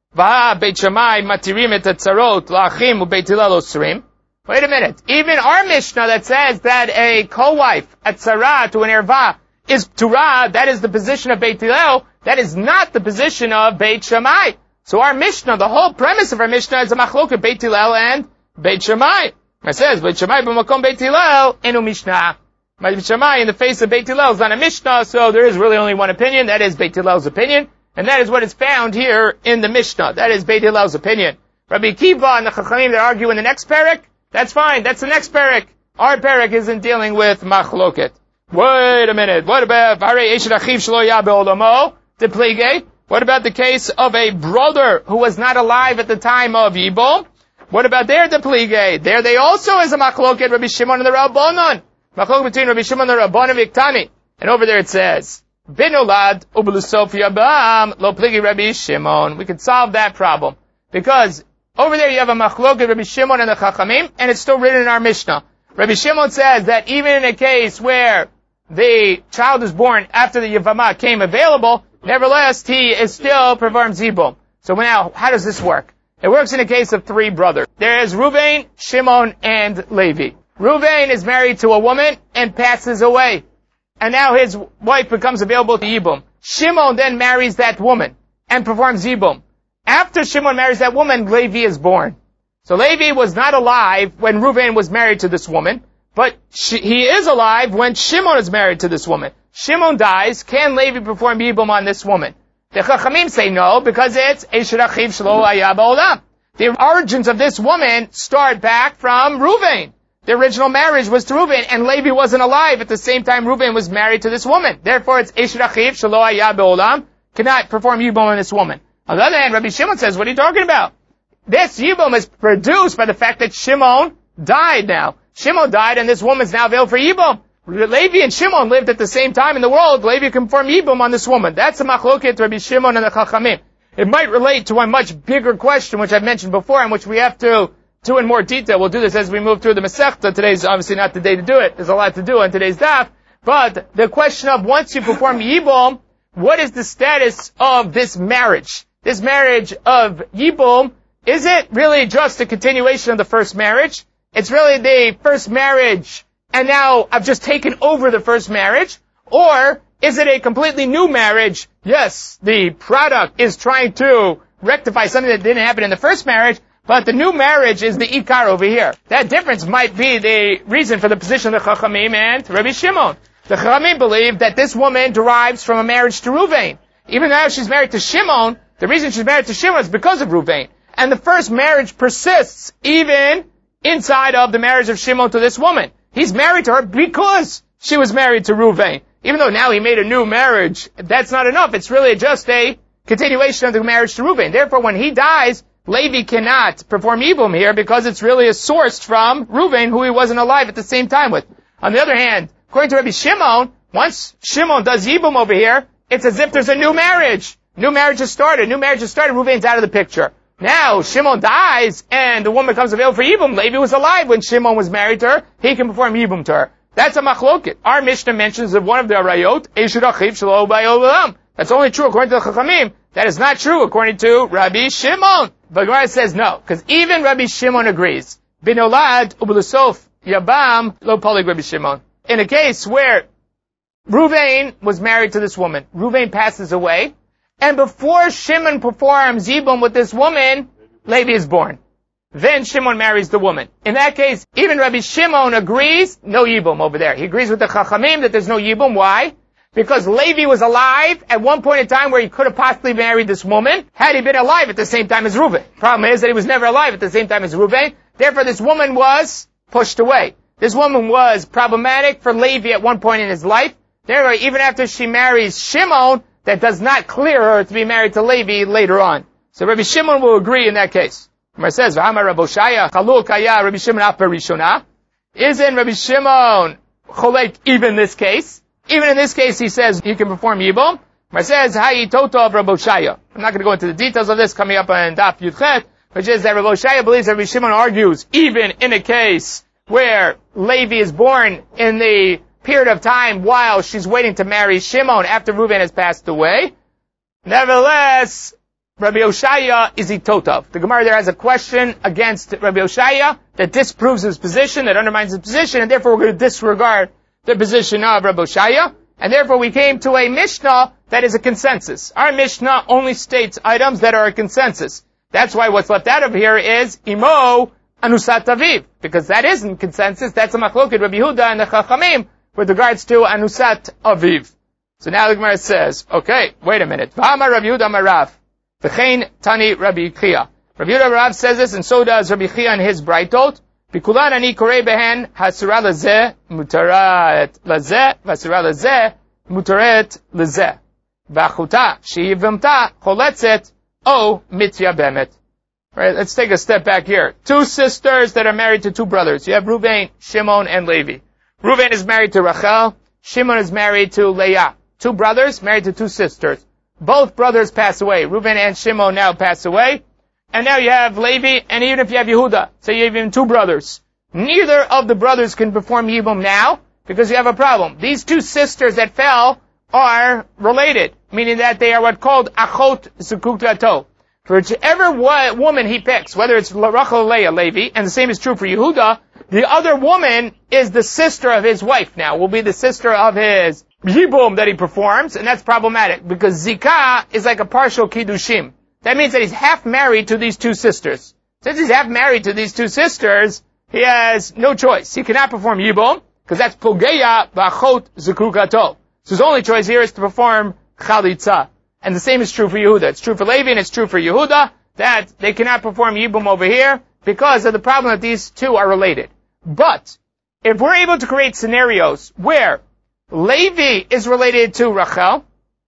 Speaker 1: Vaha Beit Shammai matirim et hatzarot la'achim u'Beit Hillel osrim. Wait a minute. Even our Mishnah that says that a co-wife, a tzara to an erva, is Turah, that is the position of Beit Hillel, that is not the position of Beit Shammai. So our Mishnah, the whole premise of our Mishnah is a machloket Beit Hillel and Beit Shammai. It says, Beit Shammai b'makom Beit Hillel, enu Mishnah. Beit Shammai in the face of Beit Hillel is not a Mishnah, so there is really only one opinion, that is Beit Hillel's opinion, and that is what is found here in the Mishnah. That is Beit Hillel's opinion. Rabbi Akiva and the Chachamim that argue in the next parak, that's fine, that's the next parak. Our parak isn't dealing with machloket. Wait a minute, what about Harei Eshet Achiv Shelo Yah Be'olamo, the Plige? What about the case of a brother who was not alive at the time of Yibum? What about their deplige? There they also is a machloket Rabbi Shimon and the Rabbanon. Machloket between Rabbi Shimon and the Rabbanon Viktani. And over there it says, Binolad ubelusof yabam lo pligi Rabbi Shimon. We could solve that problem. Because over there you have a machloket Rabbi Shimon and the Chachamim, and it's still written in our Mishnah. Rabbi Shimon says that even in a case where the child is born after the Yavama came available, nevertheless, he is still performs Yibum. So now, how does this work? It works in a case of three brothers. There is Reuven, Shimon, and Levi. Reuven is married to a woman and passes away. And now his wife becomes available to Yibum. Shimon then marries that woman and performs Yibum. After Shimon marries that woman, Levi is born. So Levi was not alive when Reuven was married to this woman, but she, he is alive when Shimon is married to this woman. Shimon dies, can Levi perform Yibum on this woman? The Chachamim say no, because it's Eshet Achiv Shelo Yah Be'olam. The origins of this woman start back from Reuven. The original marriage was to Reuven, and Levi wasn't alive at the same time Reuven was married to this woman. Therefore, it's Eshet Achiv Shelo Yah Be'olam, cannot perform Yibum on this woman. On the other hand, Rabbi Shimon says, what are you talking about? This Yibum is produced by the fact that Shimon died now. Shimon died, and this woman is now available for Yibum. Levi and Shimon lived at the same time in the world. Levi can perform Yibum on this woman. That's a machloket Rabbi Shimon and the Chachamim. It might relate to a much bigger question, which I've mentioned before, and which we have to do in more detail. We'll do this as we move through the Masechta. Today's obviously not the day to do it. There's a lot to do on today's daf. But the question of once you perform Yibum, what is the status of this marriage? This marriage of Yibum, is it really just a continuation of the first marriage? It's really the first marriage, and now I've just taken over the first marriage? Or is it a completely new marriage? Yes, the product is trying to rectify something that didn't happen in the first marriage, but the new marriage is the ikar over here. That difference might be the reason for the position of the Chachamim and Rabbi Shimon. The Chachamim believe that this woman derives from a marriage to Reuven. Even though she's married to Shimon, the reason she's married to Shimon is because of Reuven. And the first marriage persists even inside of the marriage of Shimon to this woman. He's married to her because she was married to Reuven. Even though now he made a new marriage, that's not enough. It's really just a continuation of the marriage to Reuven. Therefore, when he dies, Levi cannot perform Yibum here because it's really a source from Reuven, who he wasn't alive at the same time with. On the other hand, according to Rabbi Shimon, once Shimon does Yibum over here, it's as if there's a new marriage. New marriage has started. New marriage has started. Reuven's out of the picture. Now, Shimon dies, and the woman becomes available for Yibum. Levi was alive when Shimon was married to her. He can perform Yibum to her. That's a machloket. Our Mishnah mentions of one of the arayot, Eshet Achiv Shelo Yah Be'olam. That's only true according to the Chachamim. That is not true according to Rabbi Shimon. But Gemara says no, because even Rabbi Shimon agrees. Binolad ubelusof yabam lo polig Rabbi Shimon. In a case where Reuven was married to this woman, Reuven passes away, and before Shimon performs Yibum with this woman, Levi is born. Then Shimon marries the woman. In that case, even Rabbi Shimon agrees, no Yibum over there. He agrees with the Chachamim that there's no Yibum. Why? Because Levi was alive at one point in time where he could have possibly married this woman, had he been alive at the same time as Reuven. Problem is that he was never alive at the same time as Reuven. Therefore, this woman was pushed away. This woman was problematic for Levi at one point in his life. Therefore, even after she marries Shimon, that does not clear her to be married to Levi later on. So Rabbi Shimon will agree in that case. It says, "V'hamar Rabbi Shaya chalul kaya Rabbi Shimon af berishona." Isn't Rabbi Shimon cholek even this case? Even in this case, he says he can perform Yibum. It says, "Hayi toto of Rabbi Shaya." I'm not going to go into the details of this coming up on Daf Yudchet, which is that Rabbi Shaya believes that Rabbi Shimon argues even in a case where Levi is born in the period of time while she's waiting to marry Shimon after Reuven has passed away. Nevertheless, Rabbi Oshaya is Itotov. The Gemara there has a question against Rabbi Oshaya that disproves his position, that undermines his position, and therefore we're going to disregard the position of Rabbi Oshaya, and therefore we came to a Mishnah that is a consensus. Our Mishnah only states items that are a consensus. That's why what's left out of here is Imo Anusat Aviv, because that isn't consensus. That's a machloket Rabbi Yehuda and the Chachamim with regards to Anusat Aviv. So now the Gemara says, okay, wait a minute. V'amar Rabbi Yehuda Marav, v'chein Tani Rabbi Chia. Rabbi Yehuda Marav says this, and so does Rabbi Chia in his Braitot. Bikulan ani korei behen hasura lezeh mutaret lezeh v'hasura lezeh mutaret lezeh v'achuta she'yivimta choletzet o mityabemet. Right, let's take a step back here. Two sisters that are married to two brothers. You have Reuven, Shimon, and Levi. Reuven is married to Rachel. Shimon is married to Leah. Two brothers married to two sisters. Both brothers pass away. Reuven and Shimon now pass away. And now you have Levi, and even if you have Yehuda, so you have even two brothers. Neither of the brothers can perform Yibum now, because you have a problem. These two sisters that fell are related, meaning that they are what called Achot Zukutato. For whichever woman he picks, whether it's Rachel, Leah, Levi, and the same is true for Yehuda, the other woman is the sister of his wife now, will be the sister of his Yibum that he performs, and that's problematic, because Zikah is like a partial Kiddushim. That means that he's half married to these two sisters. Since he's half married to these two sisters, he has no choice. He cannot perform Yibum, because that's Pogeya B'achot Zekukato. So his only choice here is to perform Chalitza. And the same is true for Yehuda. It's true for Levi and it's true for Yehuda, that they cannot perform Yibum over here, because of the problem that these two are related. But, if we're able to create scenarios where Levi is related to Rachel,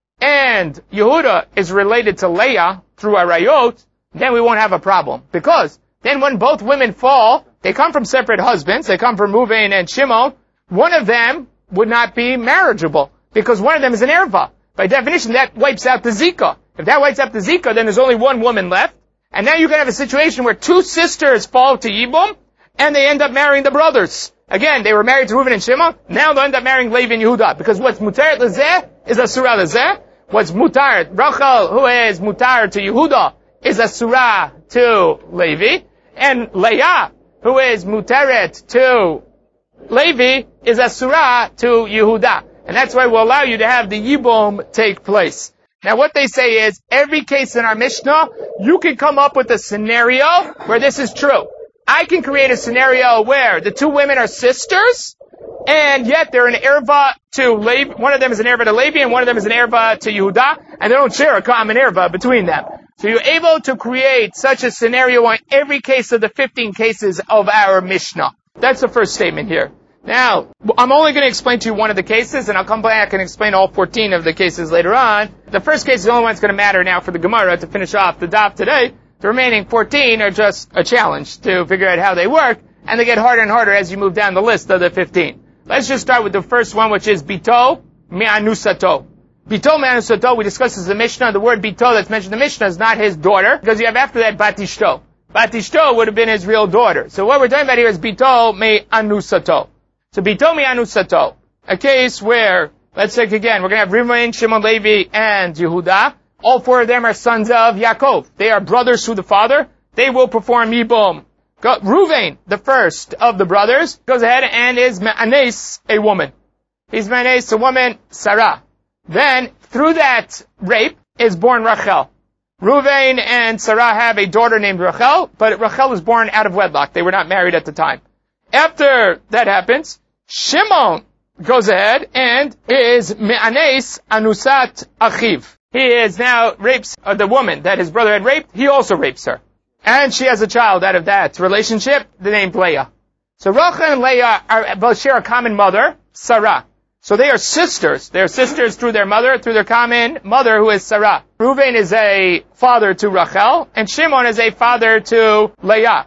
Speaker 1: and Yehuda is related to Leah through Arayot, then we won't have a problem. Because then when both women fall, they come from separate husbands, they come from Reuven and Shimon, one of them would not be marriageable, because one of them is an erva. By definition, that wipes out the Zika. If that wipes out the Zika, then there's only one woman left, and now you can have a situation where two sisters fall to Yibum, and they end up marrying the brothers. Again, they were married to Reuven and Shimon, now they'll end up marrying Levi and Yehuda, because what's Mutaret Lezeh is Asura Lezeh. What's Mutar, Rachel, who is Mutar to Yehuda, is a surah to Levi, and Leah, who is Mutaret to Levi, is a surah to Yehuda. And that's why we'll allow you to have the Yibum take place. Now what they say is, every case in our Mishnah, you can come up with a scenario where this is true. I can create a scenario where the two women are sisters, and yet they're an erva to Levi. One of them is an erva to Levi, and one of them is an erva to Yehuda, and they don't share a common erva between them. So you're able to create such a scenario on every case of the fifteen cases of our Mishnah. That's the first statement here. Now, I'm only going to explain to you one of the cases, and I'll come back and explain all fourteen of the cases later on. The first case is the only one that's going to matter now for the Gemara to finish off the daf today. The remaining fourteen are just a challenge to figure out how they work, and they get harder and harder as you move down the list of the fifteen. Let's just start with the first one, which is Bito Mi'anusato. Bito Mi'anusato, we discussed as the Mishnah. The word Bito that's mentioned in the Mishnah is not his daughter, because you have after that Batishto. Batishto would have been his real daughter. So what we're talking about here is Bito Mi'anusato. So Bito Mi'anusato, a case where, let's take again, we're going to have Reuven, Shimon, Levi, and Yehuda. All four of them are sons of Yaakov. They are brothers through the father. They will perform Yibum. Reuven, the first of the brothers, goes ahead and is Me'anes, a woman. He's Me'anes, a woman, Sarah. Then, through that rape, is born Rachel. Reuven and Sarah have a daughter named Rachel, but Rachel was born out of wedlock. They were not married at the time. After that happens, Shimon goes ahead and is Me'anes Anusat Achiv. He is now rapes uh, the woman that his brother had raped. He also rapes her. And she has a child out of that relationship, the name Leah. So Rachel and Leah are, both share a common mother, Sarah. So they are sisters. They're sisters through their mother, through their common mother, who is Sarah. Reuven is a father to Rachel, and Shimon is a father to Leah.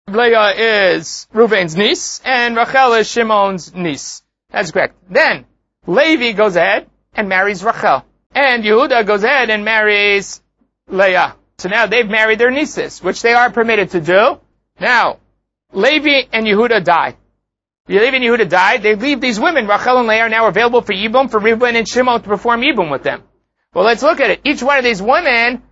Speaker 1: Leah is Reuven's niece, and Rachel is Shimon's niece. That's correct. Then, Levi goes ahead and marries Rachel. And Yehuda goes ahead and marries Leah. So now they've married their nieces, which they are permitted to do. Now, Levi and Yehuda die. Levi and Yehuda die. They leave these women. Rachel and Leah are now available for Yibum, for Reuven and Shimon to perform Yibum with them. Well, let's look at it. Each one of these women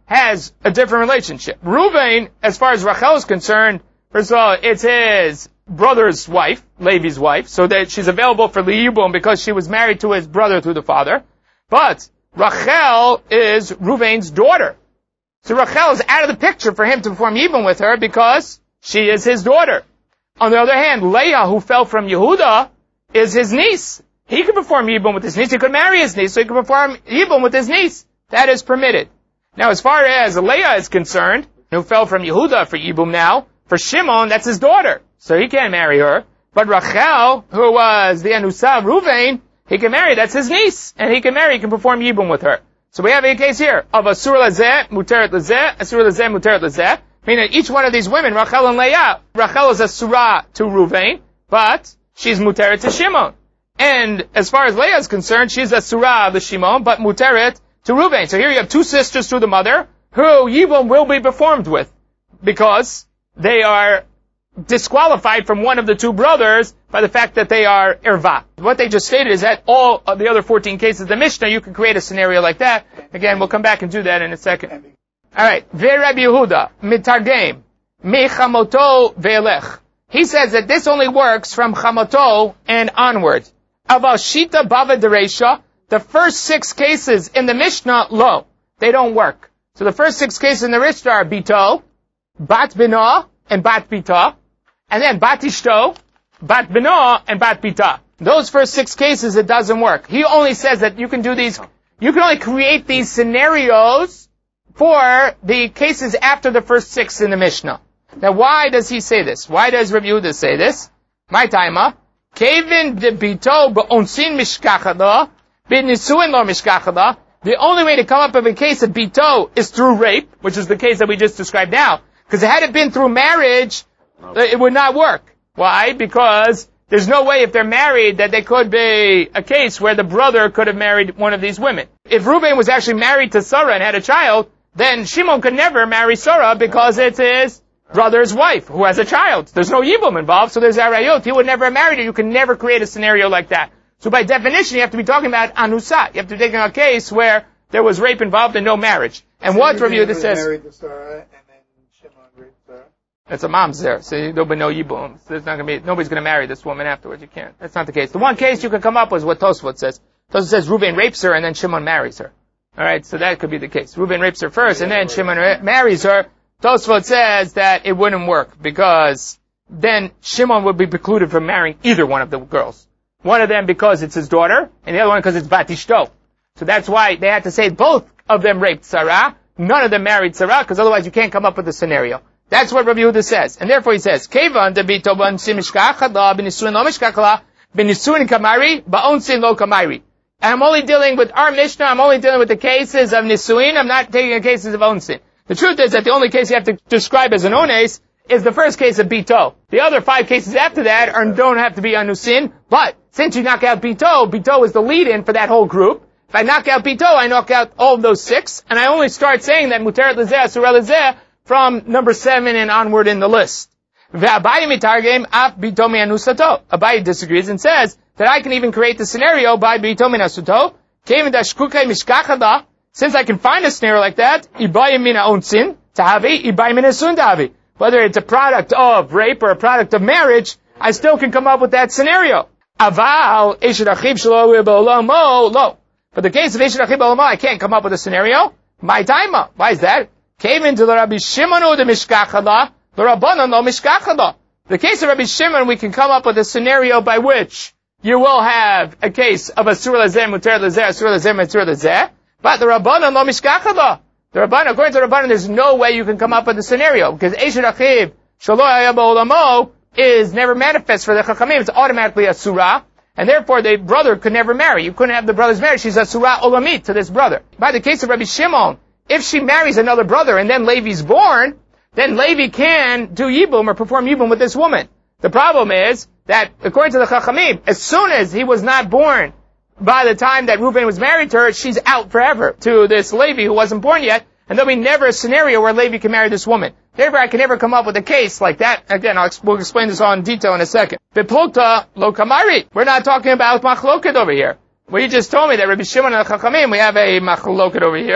Speaker 1: has a different relationship. Reuven, as far as Rachel is concerned, first of all, it's his brother's wife, Levi's wife, so that she's available for Liyibum because she was married to his brother through the father. But Rachel is Reuven's daughter. So Rachel is out of the picture for him to perform Yibum with her because she is his daughter. On the other hand, Leah, who fell from Yehuda, is his niece. He could perform Yibum with his niece. He could marry his niece, so he could perform Yibum with his niece. That is permitted. Now, as far as Leah is concerned, who fell from Yehuda for Yibum now, for Shimon, that's his daughter, so he can't marry her. But Rachel, who was the Anusa of Reuven, he can marry, that's his niece, and he can marry, he can perform Yibum with her. So we have a case here of Asur Lazeh, Muteret Lazeh, Asur Lazeh, Muteret Lazeh, meaning each one of these women, Rachel and Leah, Rachel is a surah to Reuven, but she's Muteret to Shimon. And as far as Leah is concerned, she's a surah to Shimon, but Muteret to Reuven. So here you have two sisters through the mother, who Yibum will be performed with, because they are disqualified from one of the two brothers by the fact that they are erva. What they just stated is that all of the other fourteen cases of the Mishnah, you can create a scenario like that. Again, we'll come back and do that in a second. Alright, Ve'Rabbi Yehuda, mitargem, mechamoto ve'elech. He says that this only works from chamoto and onward. Aval shita bava dereisha, the first six cases in the Mishnah, lo, they don't work. So the first six cases in the Mishnah are bito, bat bina, and bat bita, and then bat ishto, bat bina, and bat bita. Those first six cases, it doesn't work. He only says that you can do these, you can only create these scenarios for the cases after the first six in the Mishnah. Now, why does he say this? Why does Rabbi Yehuda say this? My timer. Kevin de bito ba'onsin mishkachada, b'nisuin lo mishkachada. The only way to come up with a case of bito is through rape, which is the case that we just described now. Because had it been through marriage, it would not work. Why? Because there's no way if they're married that there could be a case where the brother could have married one of these women. If Reuben was actually married to Sarah and had a child, then Shimon could never marry Sarah because it's his brother's wife who has a child. There's no Yibum involved, so there's Arayot. He would never have married her. You can never create a scenario like that. So by definition, you have to be talking about Anusa. You have to be taking a case where there was rape involved and no marriage. And so what review this says?
Speaker 3: Married to Sarah and then Shimon raped Sarah.
Speaker 1: That's a mom's there. So there'll be no Yibum. So there's not gonna be, nobody's gonna marry this woman afterwards. You can't. That's not the case. The one case you can come up with is what Tosfot says. Tosfot says Reuben rapes her and then Shimon marries her. Alright, so that could be the case. Reuben rapes her first and then Shimon ra- marries her. Tosfot says that it wouldn't work because then Shimon would be precluded from marrying either one of the girls. One of them because it's his daughter, and the other one because it's Bat Ishto. So that's why they had to say both of them raped Sarah, none of them married Sarah, because otherwise you can't come up with a scenario. That's what Rabbi Yehuda says. And therefore he says, Kevan de bitoban simishkachada benisuin lo mishkachla benisuin kamari baonsin lo kamari. And I'm only dealing with our Mishnah, I'm only dealing with the cases of nisuin, I'm not taking the cases of onsin. The truth is that the only case you have to describe as an ones is the first case of Bito. The other five cases after that are, don't have to be Anusin, but since you knock out Bito, Bito is the lead-in for that whole group. If I knock out Bito, I knock out all of those six, and I only start saying that Muteret Lezeh, Surah Lezeh, from number seven and onward in the list. Ve'abayi mitargem af Bito me'anusato. Abayi disagrees and says that I can even create the scenario by Bito me'anusato. Kevin dashkukai mishkachada. Since I can find a scenario like that, Ibayim mina onsin tahavi, Ibayim mina sun tahavi. Whether it's a product of rape or a product of marriage, I still can come up with that scenario. Aval, Eshet Achiv Shelo B'Olamo, lo. For the case of Eshet Achiv B'Olamo, I can't come up with a scenario. My taima. Why is that? Came into the Rabbi Shimon the Mishkachada, the Rabbanon lo Mishkachada. The case of Rabbi Shimon, we can come up with a scenario by which you will have a case of Asur Lazeh, Muter Lazeh, Asur Lazeh, Muter Lazeh, but the Rabbanon lo Mishkachada. The Rabbanon, according to the Rabbanon, there's no way you can come up with a scenario, because Eshet Achiv Shelo B'Olamo is never manifest for the Chachamim. It's automatically a surah, and therefore the brother could never marry. You couldn't have the brother's marriage. She's a surah olamit to this brother. By the case of Rabbi Shimon, if she marries another brother and then Levi's born, then Levi can do Yibum or perform Yibum with this woman. The problem is that, according to the Chachamim, as soon as he was not born, by the time that Reuben was married to her, she's out forever to this Levi who wasn't born yet, and there'll be never a scenario where Levi can marry this woman. Therefore, I can never come up with a case like that. Again, I'll, we'll explain this all in detail in a second. Beplota lo kamari. We're not talking about machloket over here. Well, you just told me that Rabbi Shimon and Chachamim, we have a machloket over here.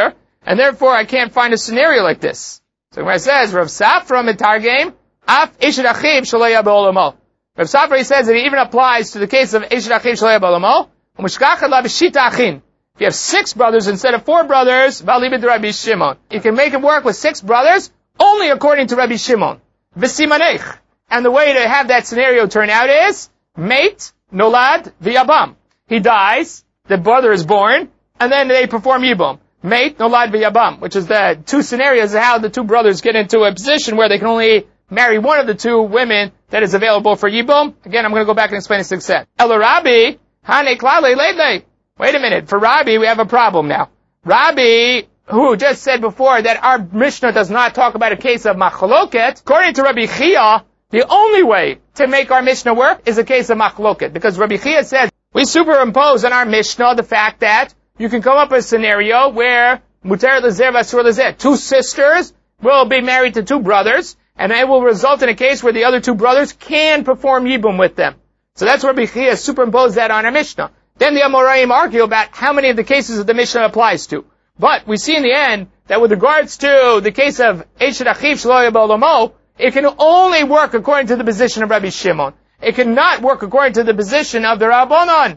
Speaker 1: And therefore, I can't find a scenario like this. So when it says, Rav Safra mitargem, af eshet achiv shelo yeh be'olamo. Rav Safra says that it even applies to the case of eshet achiv shelo yeh be'olamo, u'mishkachet la b'shita achin. If you have six brothers instead of four brothers, v'alibid Rabbi Shimon. You can make it work with six brothers, only according to Rabbi Shimon. V'simanech. And the way to have that scenario turn out is, mate, nolad, v'yabam. He dies, the brother is born, and then they perform yibum. Mate, nolad, v'yabam, which is the two scenarios of how the two brothers get into a position where they can only marry one of the two women that is available for yibum. Again, I'm going to go back and explain this success. El Rabbi, hane klale leile. Wait a minute, for Rabbi, we have a problem now. Rabbi, who just said before that our Mishnah does not talk about a case of machloket, according to Rabbi Chia, the only way to make our Mishnah work is a case of machloket, because Rabbi Chia says, we superimpose on our Mishnah the fact that you can come up with a scenario where muter lezer v'asur lezer, two sisters will be married to two brothers, and it will result in a case where the other two brothers can perform yibum with them. So that's where Rabbi Chia superimposed that on our Mishnah. Then the Amoraim argue about how many of the cases that the Mishnah applies to. But we see in the end that with regards to the case of Eshet Achiv Shelo Yeh Be'olamo, it can only work according to the position of Rabbi Shimon. It cannot work according to the position of the Rabbanon.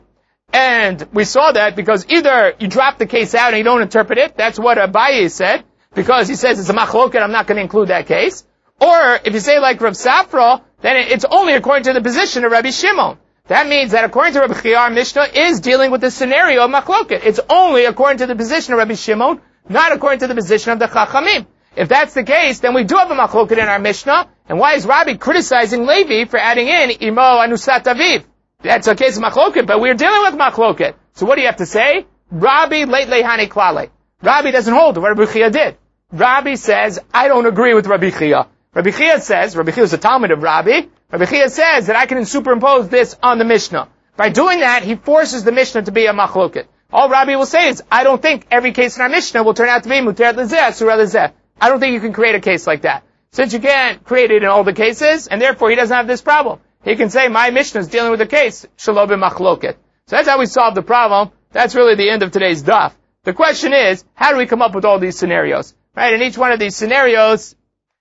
Speaker 1: And we saw that because either you drop the case out and you don't interpret it, that's what Abaye said, because he says it's a machloket, I'm not going to include that case. Or if you say like Rav Safra, then it's only according to the position of Rabbi Shimon. That means that according to Rabbi Chia, our Mishnah is dealing with the scenario of machloket. It's only according to the position of Rabbi Shimon, not according to the position of the Chachamim. If that's the case, then we do have a machloket in our Mishnah. And why is Rabbi criticizing Levi for adding in imo anusat aviv? That's a case of machloket, but we're dealing with machloket. So what do you have to say? Rabbi leit lehane klale. Rabbi doesn't hold to what Rabbi Chia did. Rabbi says, I don't agree with Rabbi Chia. Rabbi Chia says, Rabbi Chia is a Talmud of Rabbi, Rabbi Chia says that I can superimpose this on the Mishnah. By doing that, he forces the Mishnah to be a machloket. All Rabbi will say is, I don't think every case in our Mishnah will turn out to be muter lezeh, asur lezeh. I don't think you can create a case like that. Since you can't create it in all the cases, and therefore he doesn't have this problem. He can say, my Mishnah is dealing with a case, shelo b'machloket. So that's how we solve the problem. That's really the end of today's daf. The question is, how do we come up with all these scenarios? Right? And each one of these scenarios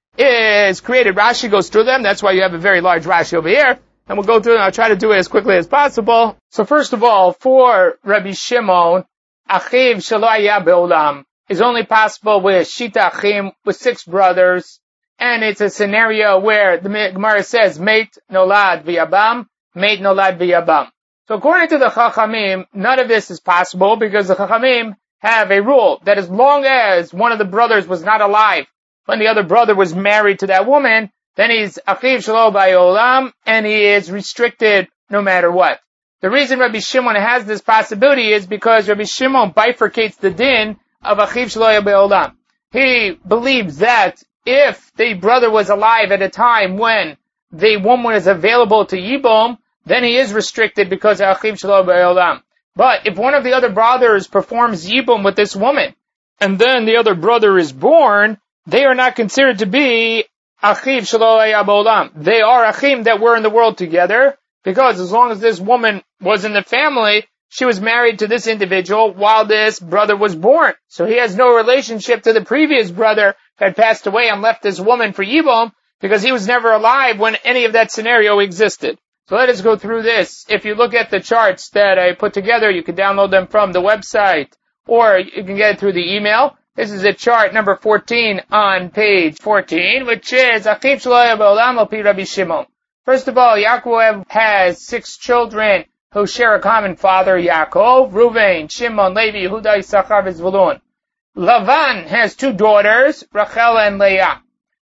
Speaker 1: is created. Rashi goes through them. That's why you have a very large Rashi over here. And we'll go through them. I'll try to do it as quickly as possible. So first of all, for Rabbi Shimon, Achiv shelo hayah be'olam is only possible with Shita Achim, with six brothers. And it's a scenario where the Gemara says, Mate nolad v'yabam, Mate nolad v'yabam. So according to the Chachamim, none of this is possible because the Chachamim have a rule that as long as one of the brothers was not alive when the other brother was married to that woman, then he's Achiv shelo b'olam, and he is restricted no matter what. The reason Rabbi Shimon has this possibility is because Rabbi Shimon bifurcates the din of Achiv shelo b'olam. He believes that if the brother was alive at a time when the woman is available to Yibum, then he is restricted because of Achiv shelo b'olam. But if one of the other brothers performs Yibum with this woman, and then the other brother is born, they are not considered to be Achiv shelo b'olam. They are Achim that were in the world together, because as long as this woman was in the family, she was married to this individual while this brother was born. So he has no relationship to the previous brother who had passed away and left this woman for Yibum, because he was never alive when any of that scenario existed. So let us go through this. If you look at the charts that I put together, you can download them from the website, or you can get it through the email. This is a chart number fourteen on page fourteen, which is Achiv shelo b'olam al pi Rabbi Shimon. First of all, Yaakov has six children who share a common father, Yaakov, Reuven, Shimon, Levi, Yehuda, Issachar, and Zvulun. Lavan has two daughters, Rachel and Leah.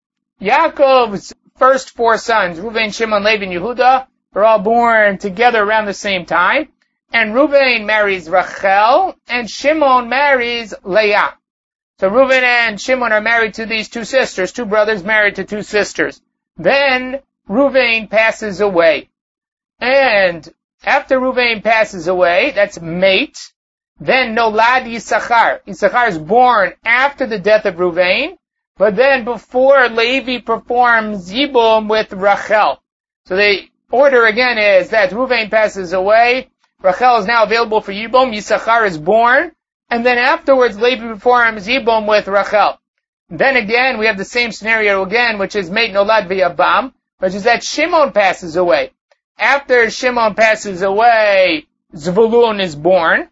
Speaker 1: Yaakov's first four sons, Reuven, Shimon, Levi, and Yehuda, were all born together around the same time. And Reuven marries Rachel, and Shimon marries Leah. So Reuven and Shimon are married to these two sisters, two brothers married to two sisters. Then Reuven passes away. And after Reuven passes away, that's mate, then Nolad Yisachar. Yisachar is born after the death of Reuven, but then before Levi performs Yibum with Rachel. So the order again is that Reuven passes away, Rachel is now available for Yibum, Yisachar is born, and then afterwards Levi performs Yibum with Rachel. Then again, we have the same scenario again, which is Meit Nolad V'Yavam, which is that Shimon passes away. After Shimon passes away, Zvulun is born,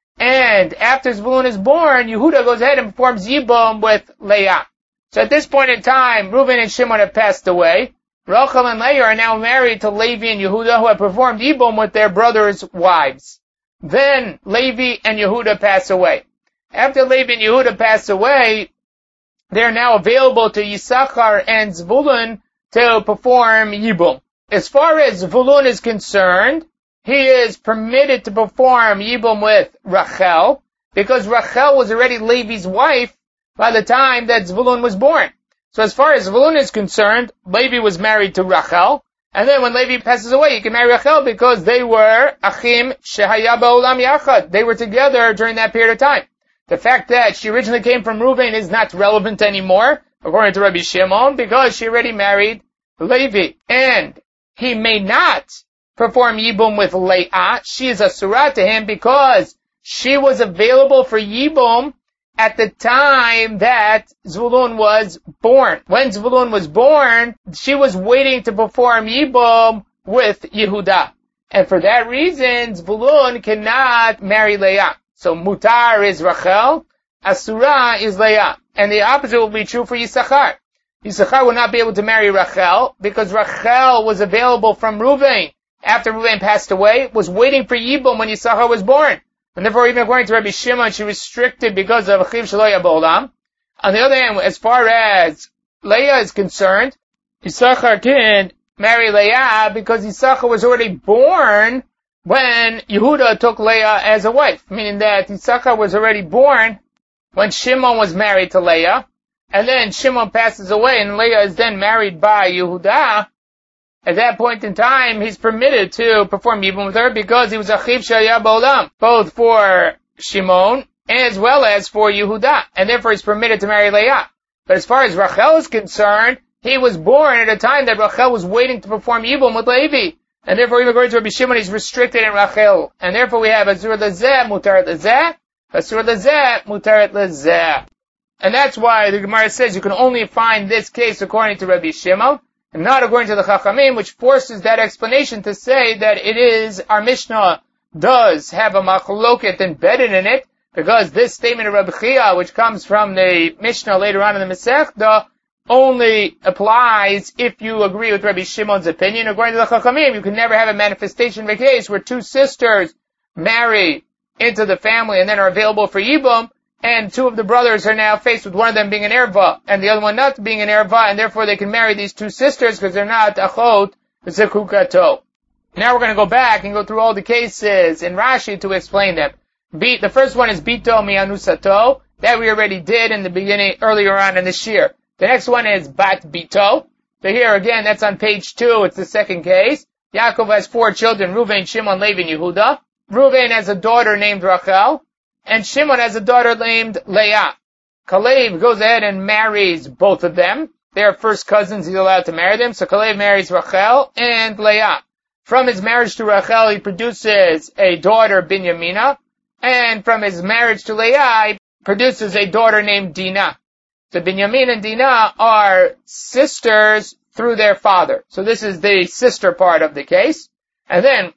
Speaker 1: and after Zvulun is born, Yehuda goes ahead and performs Yibum with Leah. So at this point in time, Reuven and Shimon have passed away. Rachel and Leah are now married to Levi and Yehuda, who have performed Yibum with their brothers' wives. Then Levi and Yehuda pass away. After Levi and Yehuda pass away, they are now available to Yisachar and Zvulun to perform Yibum. As far as Zvulun is concerned, he is permitted to perform Yibum with Rachel, because Rachel was already Levi's wife by the time that Zvulun was born. So as far as Zvulun is concerned, Levi was married to Rachel, and then when Levi passes away, he can marry Rachel because they were Achim Shehaya Ba'olam Yachad. They were together during that period of time. The fact that she originally came from Reuven is not relevant anymore, according to Rabbi Shimon, because she already married Levi. And he may not perform Yibum with Leah. She is a surah to him because she was available for Yibum at the time that Zvulun was born. When Zvulun was born, she was waiting to perform Yibum with Yehuda. And for that reason, Zvulun cannot marry Leah. So Mutar is Rachel, Asura is Leah. And the opposite will be true for Yisachar. Yisachar will not be able to marry Rachel because Rachel was available from Reuven after Reuven passed away, was waiting for Yibum when Yisachar was born. And therefore, even according to Rabbi Shimon, she restricted because of Achiv Shaloya Ba'olam. On the other hand, as far as Leah is concerned, Yisachar can marry Leah because Yisachar was already born when Yehuda took Leah as a wife, meaning that Yisachar was already born when Shimon was married to Leah, and then Shimon passes away and Leah is then married by Yehuda. At that point in time, he's permitted to perform Yibum with her because he was Achiv Shaya Ba'olam, both for Shimon as well as for Yehuda, and therefore he's permitted to marry Leah. But as far as Rachel is concerned, he was born at a time that Rachel was waiting to perform Yibum with Levi. And therefore, even according to Rabbi Shimon, he's restricted in Rachel. And therefore, we have Azur Lezeh, Mutaret Lezeh, Azur Lezeh, Mutaret Lezeh. And that's why the Gemara says you can only find this case according to Rabbi Shimon, and not according to the Chachamim, which forces that explanation to say that it is, our Mishnah does have a machloket embedded in it, because this statement of Rabbi Chia, which comes from the Mishnah later on in the Masechta, only applies if you agree with Rabbi Shimon's opinion. According to the Chachamim, you can never have a manifestation of a case where two sisters marry into the family and then are available for Yibum, and two of the brothers are now faced with one of them being an erva and the other one not being an erva, and therefore they can marry these two sisters because they're not achot zekukato. Now we're going to go back and go through all the cases in Rashi to explain them. Be, the first one is bito mianusato. That we already did in the beginning, earlier on in this year. The next one is bat bito. So here again, that's on page two. It's the second case. Yaakov has four children, Reuven, Shimon, Levi, and Yehuda. Reuven has a daughter named Rachel, and Shimon has a daughter named Leah. Kalev goes ahead and marries both of them. They are first cousins. He's allowed to marry them. So Kalev marries Rachel and Leah. From his marriage to Rachel, he produces a daughter, Binyamina. And from his marriage to Leah, he produces a daughter named Dinah. So Binyamin and Dinah are sisters through their father. So this is the sister part of the case. And then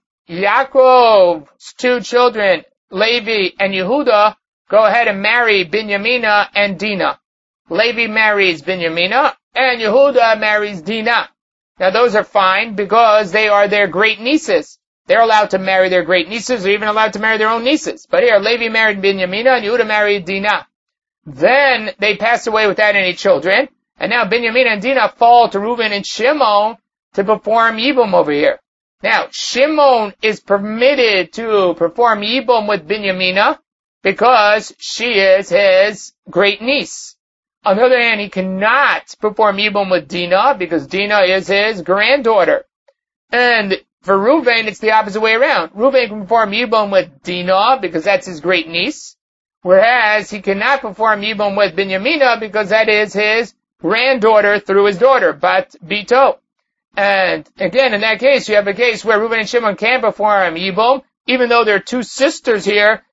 Speaker 1: Yaakov's two children, Levi and Yehuda, go ahead and marry Binyamina and Dinah. Levi marries Binyamina and Yehuda marries Dinah. Now those are fine because they are their great nieces. They're allowed to marry their great nieces or even allowed to marry their own nieces. But here, Levi married Binyamina and Yehuda married Dinah. Then they pass away without any children. And now Binyamina and Dinah fall to Reuven and Shimon to perform Yibum over here. Now, Shimon is permitted to perform Yibum with Binyamina because she is his great niece. On the other hand, he cannot perform Yibum with Dinah because Dinah is his granddaughter. And for Reuven, it's the opposite way around. Reuven can perform Yibum with Dinah because that's his great niece, whereas he cannot perform Yibum with Binyamina because that is his granddaughter through his daughter, Bat Bito. And again, in that case, you have a case where Reuven and Shimon can perform Yibum, even though there are two sisters here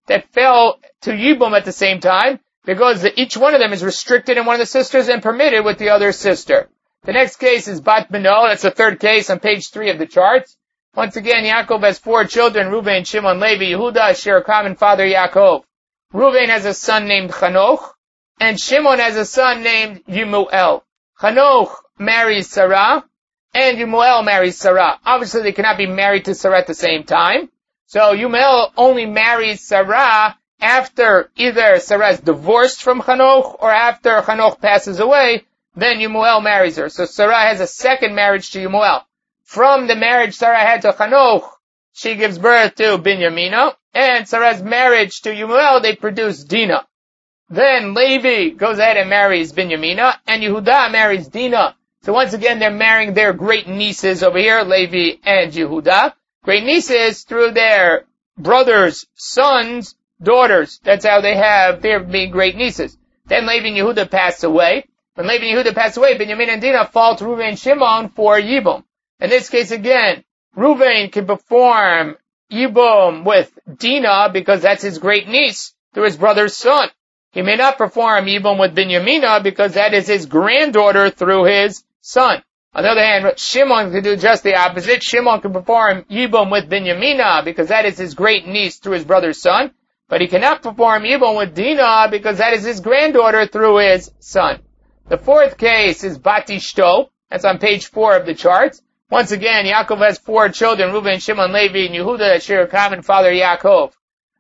Speaker 1: that fell to Yibum at the same time, because each one of them is restricted in one of the sisters and permitted with the other sister. The next case is Bat Beno. That's the third case on page three of the charts. Once again, Yaakov has four children, Reuven, Shimon, Levi, Yehuda, share a common father, Yaakov. Reuven has a son named Chanoch, and Shimon has a son named Yemuel. Chanoch marries Sarah, and Yemuel marries Sarah. Obviously, they cannot be married to Sarah at the same time. So Yemuel only marries Sarah after either Sarah is divorced from Chanoch, or after Chanoch passes away, then Yemuel marries her. So Sarah has a second marriage to Yemuel. From the marriage Sarah had to Chanoch, she gives birth to Binyamina, and Sarah's marriage to Yemuel, they produce Dinah. Then Levi goes ahead and marries Binyamina, and Yehuda marries Dinah. So once again, they're marrying their great nieces over here, Levi and Yehuda. Great nieces through their brothers' sons, daughters. That's how they have their being great nieces. Then Levi and Yehuda pass away. When Levi and Yehuda pass away, Binyamina and Dinah fall to Reuven and Shimon for Yibum. In this case again, Reuven can perform Yibum with Dinah because that's his great niece through his brother's son. He may not perform Yibum with Binyamina because that is his granddaughter through his son. On the other hand, Shimon can do just the opposite. Shimon can perform Yibum with Binyamina because that is his great niece through his brother's son. But he cannot perform Yibum with Dinah because that is his granddaughter through his son. The fourth case is Bat Ishto. That's on page four of the charts. Once again, Yaakov has four children, Reuven, Shimon, Levi, and Yehuda, that share a common father, Yaakov.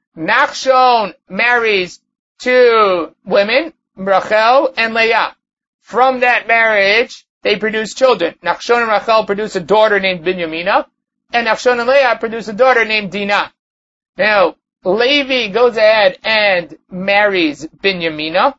Speaker 1: Nachshon marries two women, Rachel and Leah. From that marriage, they produce children. Nachshon and Rachel produce a daughter named Binyamina, and Nachshon and Leah produce a daughter named Dinah. Now, Levi goes ahead and marries Binyamina,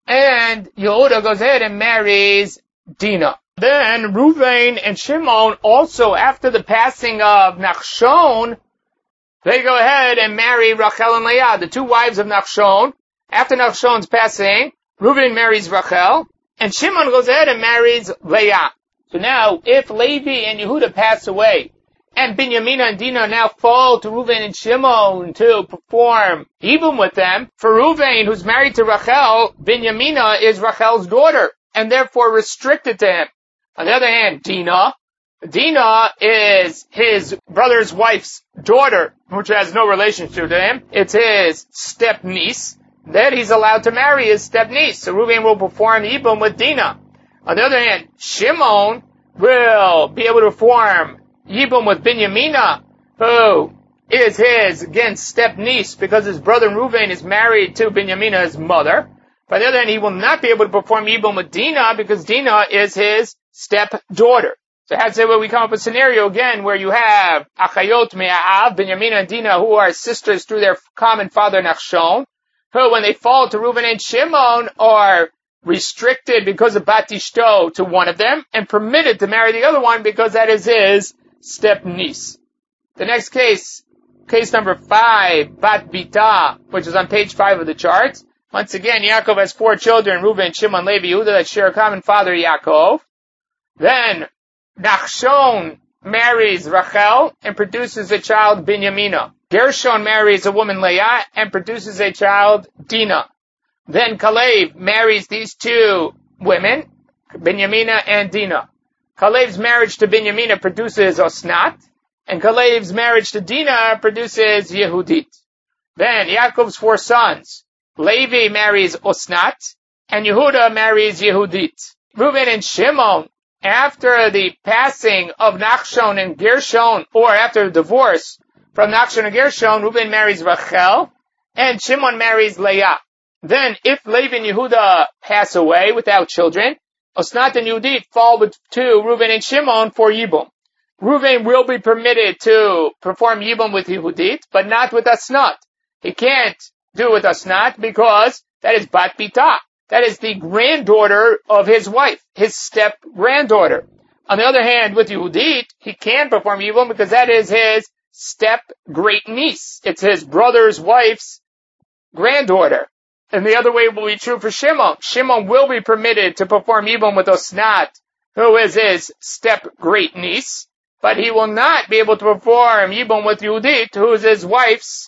Speaker 1: and Yehuda goes ahead and marries Dinah. Then Reuven and Shimon also, after the passing of Nachshon, they go ahead and marry Rachel and Leah, the two wives of Nachshon. After Nachshon's passing, Reuven marries Rachel, and Shimon goes ahead and marries Leah. So now, if Levi and Yehuda pass away, and Binyamina and Dinah now fall to Reuven and Shimon to perform Yibum with them, for Reuven, who's married to Rachel, Binyamina is Rachel's daughter, and therefore restricted to him. On the other hand, Dinah, Dinah is his brother's wife's daughter, which has no relationship to him. It's his step-niece. Then he's allowed to marry his step-niece. So Reuven will perform Yibum with Dinah. On the other hand, Shimon will be able to perform Yibum with Binyamina, who is his, again, step-niece, because his brother Reuven is married to Binyamina's mother. By the other hand, he will not be able to perform Yibum with Dinah, because Dinah is his step-daughter. So that's where we come up with a scenario again where you have Achayot Me'a'av, Binyamina and Dinah, who are sisters through their common father Nachshon, who when they fall to Reuven and Shimon are restricted because of Bat Ishto to one of them, and permitted to marry the other one because that is his step-niece. The next case, case number five, Bat Bita, which is on page five of the charts. Once again, Yaakov has four children, Reuven, Shimon, Levi, Yehuda, that share a common father, Yaakov. Then, Nachshon marries Rachel and produces a child, Binyamina. Gershon marries a woman, Leah, and produces a child, Dinah. Then Kalev marries these two women, Binyamina and Dinah. Kalev's marriage to Binyamina produces Osnat, and Kalev's marriage to Dinah produces Yehudit. Then Yaakov's four sons, Levi marries Osnat, and Yehuda marries Yehudit. Reuven and Shimon, after the passing of Nachshon and Gershon, or after the divorce from Nachshon and Gershon, Reuven marries Rachel, and Shimon marries Leah. Then, if Levi and Yehuda pass away without children, Osnat and Yehudit fall to Reuven and Shimon for Yibum. Reuven will be permitted to perform Yibum with Yehudit, but not with Osnat. He can't do it with Osnat because that is Bat Bita. That is the granddaughter of his wife, his step-granddaughter. On the other hand, with Yehudit, he can perform Yibum because that is his step-great-niece. It's his brother's wife's granddaughter. And the other way will be true for Shimon. Shimon will be permitted to perform Yibum with Osnat, who is his step-great-niece, but he will not be able to perform Yibum with Yehudit, who is his wife's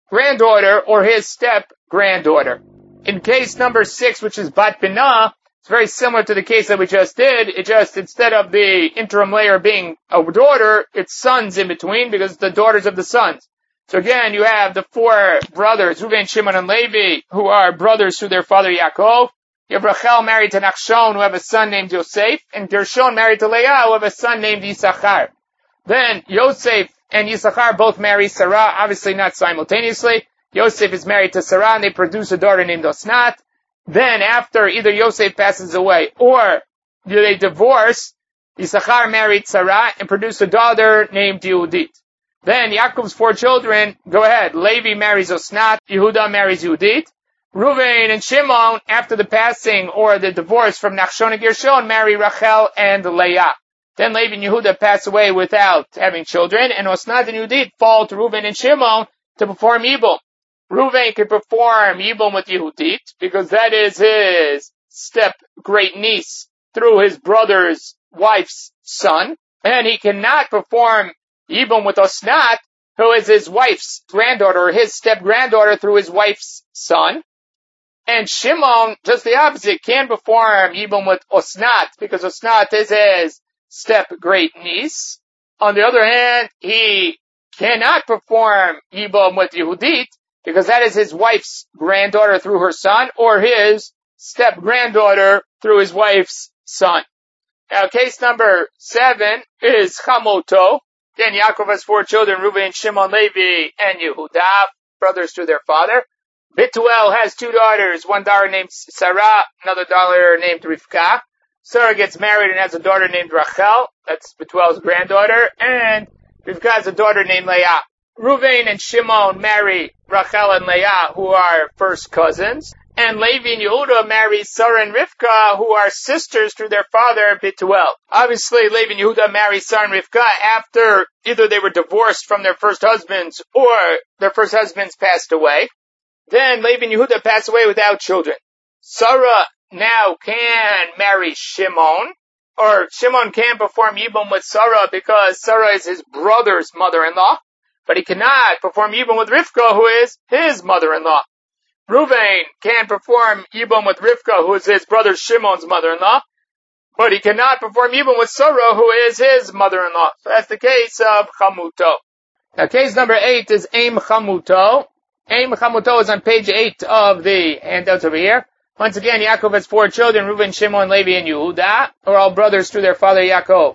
Speaker 1: granddaughter or his step-granddaughter. In case number six, which is Bat Binah, it's very similar to the case that we just did. It just, instead of the interim layer being a daughter, it's sons in between because it's the daughters of the sons. So again, you have the four brothers, Reuven, Shimon, and Levi, who are brothers through their father Yaakov. You have Rachel married to Nachshon, who have a son named Yosef, and Gershon married to Leah, who have a son named Yisachar. Then Yosef and Yisachar both marry Sarah, obviously not simultaneously. Yosef is married to Sarah, and they produce a daughter named Osnat. Then after either Yosef passes away, or they divorce, Yisachar married Sarah and produced a daughter named Yehudit. Then Yaakov's four children, go ahead, Levi marries Osnat, Yehuda marries Yehudit. Reuven and Shimon, after the passing or the divorce from Nachshon and Gershon, marry Rachel and Leah. Then Levi and Yehuda pass away without having children, and Osnat and Yehudit fall to Reuven and Shimon to perform Yibum. Reuven can perform Yibum with Yehudit, because that is his step-great-niece through his brother's wife's son, and he cannot perform Yibum with Osnat, who is his wife's granddaughter, or his step-granddaughter through his wife's son. And Shimon, just the opposite, can perform Yibum with Osnat, because Osnat is his step-great-niece. On the other hand, he cannot perform Yibum with Yehudit, because that is his wife's granddaughter through her son, or his step-granddaughter through his wife's son. Now, case number seven is Chamoto. Again, Yaakov has four children, Reuven, Shimon, Levi, and Yehuda, brothers through their father. Bituel has two daughters, one daughter named Sarah, another daughter named Rivka. Sarah gets married and has a daughter named Rachel, that's Bituel's granddaughter, and Rivka has a daughter named Leah. Reuven and Shimon marry Rachel and Leah, who are first cousins, and Levi and Yehuda marry Sarah and Rivka, who are sisters through their father, Bituel. Obviously, Levi and Yehuda marry Sarah and Rivka after either they were divorced from their first husbands or their first husbands passed away. Then Levi and Yehuda pass away without children. Sarah now can marry Shimon, or Shimon can perform Yibum with Sarah because Sarah is his brother's mother-in-law, but he cannot perform Yibum with Rivka, who is his mother-in-law. Reuven can perform Yibum with Rivka, who is his brother Shimon's mother-in-law, but he cannot perform Yibum with Sarah, who is his mother-in-law. So that's the case of Chamuto. Now, case number eight is Aim Chamuto. Aim Chamuto is on page eight of the handout over here. Once again, Yaakov has four children, Reuven, Shimon, Levi, and Yehuda, who are all brothers through their father Yaakov.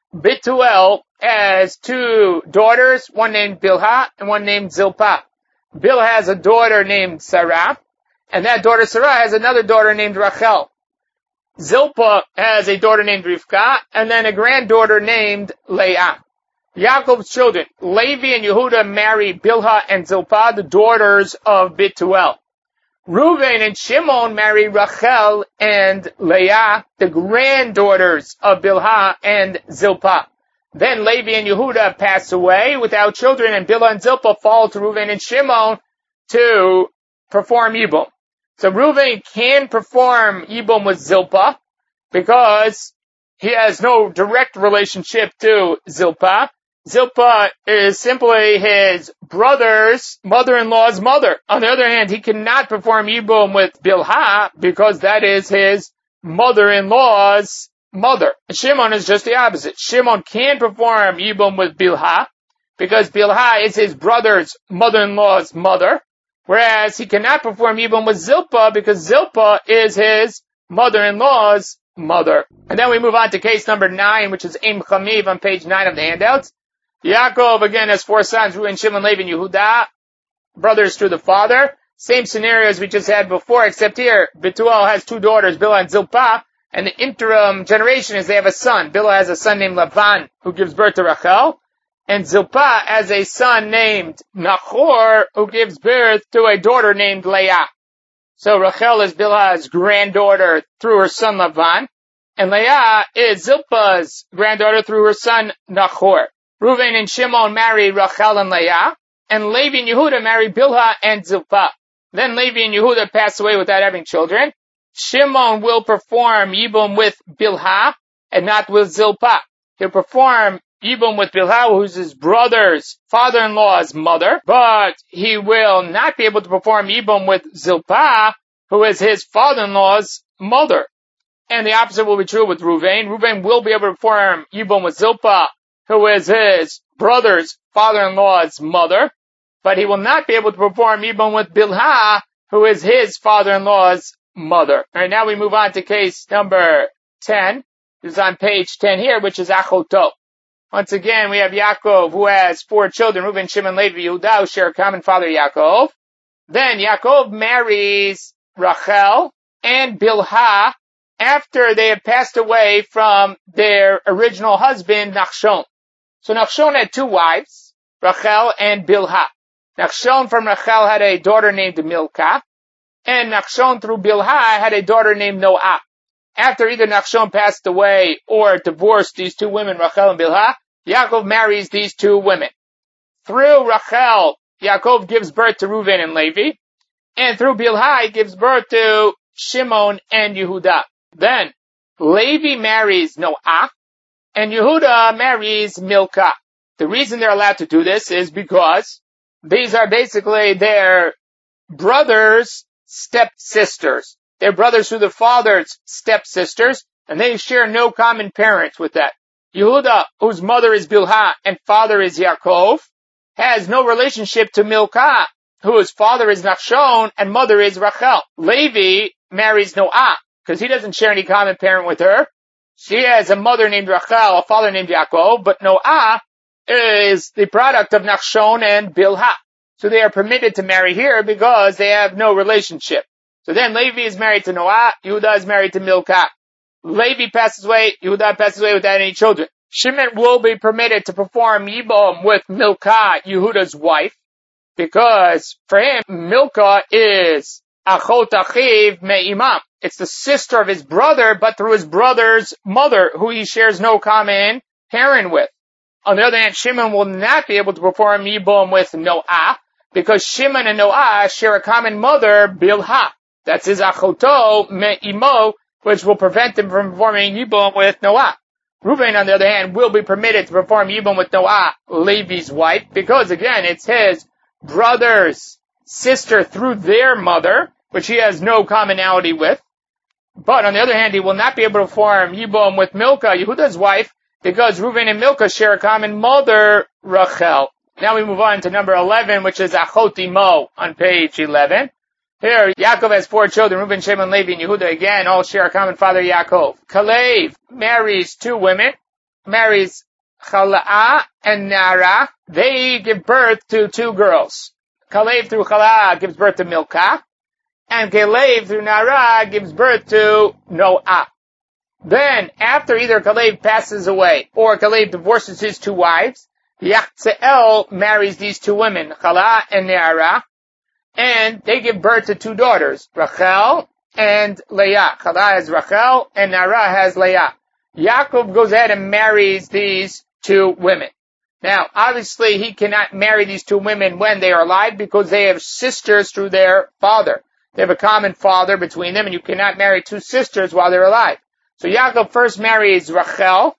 Speaker 1: Bituel has two daughters, one named Bilhah and one named Zilpah. Bilhah has a daughter named Sarah, and that daughter Sarah has another daughter named Rachel. Zilpah has a daughter named Rivka, and then a granddaughter named Leah. Yaakov's children, Levi and Yehuda, marry Bilhah and Zilpah, the daughters of Bituel. Reuven and Shimon marry Rachel and Leah, the granddaughters of Bilhah and Zilpah. Then Levi and Yehuda pass away without children, and Bilhah and Zilpah fall to Reuven and Shimon to perform Yibum. So Reuven can perform Yibum with Zilpah because he has no direct relationship to Zilpah. Zilpah is simply his brother's mother-in-law's mother. On the other hand, he cannot perform Yibum with Bilhah because that is his mother-in-law's mother. Shimon is just the opposite. Shimon can perform Yibum with Bilhah because Bilhah is his brother's mother-in-law's mother, whereas he cannot perform Yibum with Zilpah because Zilpah is his mother-in-law's mother. And then we move on to case number nine, which is Aim Chamiv on page nine of the handouts. Yaakov again has four sons, Reuven, Shimon, Levi, and Yehuda, brothers through the father. Same scenario as we just had before, except here, Bituel has two daughters, Bilhah and Zilpah, and the interim generation is they have a son. Bilhah has a son named Lavan, who gives birth to Rachel, and Zilpah has a son named Nachor, who gives birth to a daughter named Leah. So Rachel is Bilhah's granddaughter through her son Lavan, and Leah is Zilpah's granddaughter through her son Nachor. Reuven and Shimon marry Rachel and Leah, and Levi and Yehuda marry Bilhah and Zilpah. Then Levi and Yehuda pass away without having children. Shimon will perform Yibum with Bilhah and not with Zilpah. He'll perform Yibum with Bilhah, who's his brother's father-in-law's mother, but he will not be able to perform Yibum with Zilpah, who is his father-in-law's mother. And the opposite will be true with Ruvain. Ruvain will be able to perform Yibum with Zilpah, who is his brother's father-in-law's mother, but he will not be able to perform Yibum with Bilhah, who is his father-in-law's mother. Alright, now we move on to case number ten. This is on page ten here, which is Achoto. Once again, we have Yaakov, who has four children, Reuben, Shimon, Levi, Yehuda, who share a common father, Yaakov. Then Yaakov marries Rachel and Bilhah after they have passed away from their original husband, Nachshon. So Nachshon had two wives, Rachel and Bilhah. Nachshon from Rachel had a daughter named Milcah, and Nachshon through Bilhah had a daughter named Noah. After either Nachshon passed away or divorced these two women, Rachel and Bilhah, Yaakov marries these two women. Through Rachel, Yaakov gives birth to Reuven and Levi, and through Bilhah, he gives birth to Shimon and Yehuda. Then, Levi marries Noah, and Yehuda marries Milcah. The reason they're allowed to do this is because these are basically their brothers' stepsisters. They're brothers through the father's stepsisters, and they share no common parents with that. Yehuda, whose mother is Bilhah and father is Yaakov, has no relationship to Milcah, whose father is Nachshon and mother is Rachel. Levi marries Noah, because he doesn't share any common parent with her. She has a mother named Rachel, a father named Yaakov, but Noah is the product of Nachshon and Bilhah. So they are permitted to marry here because they have no relationship. So then Levi is married to Noah, Yehuda is married to Milcah. Levi passes away, Yehuda passes away without any children. Shimon will be permitted to perform Yibum with Milcah, Yehuda's wife, because for him, Milcah is Achot Achiv Me'imam. It's the sister of his brother, but through his brother's mother, who he shares no common parent with. On the other hand, Shimon will not be able to perform Yibum with Noah, because Shimon and Noah share a common mother, Bilhah. That's his Achoto Me'imo, which will prevent him from performing Yibum with Noah. Reuven, on the other hand, will be permitted to perform Yibum with Noah, Levi's wife, because again, it's his brother's sister through their mother, which he has no commonality with. But on the other hand, he will not be able to perform Yibum with Milcah, Yehuda's wife, because Reuven and Milcah share a common mother, Rachel. Now we move on to number eleven, which is Achot Imo on page eleven. Here, Yaakov has four children, Reuben, Shimon, Levi, and Yehuda. Again, all share a common father, Yaakov. Kalev marries two women, marries Chala'ah and Nara. They give birth to two girls. Kalev through Chala'ah gives birth to Milcah, and Kalev through Nara gives birth to Noah. Then, after either Kalev passes away or Kalev divorces his two wives, Yachzeel marries these two women, Chala'ah and Nara, and they give birth to two daughters, Rachel and Leah. Chala'ah has Rachel, and Nara has Leah. Yaakov goes ahead and marries these two women. Now, obviously, he cannot marry these two women when they are alive because they have sisters through their father. They have a common father between them, and you cannot marry two sisters while they're alive. So Yaakov first marries Rachel,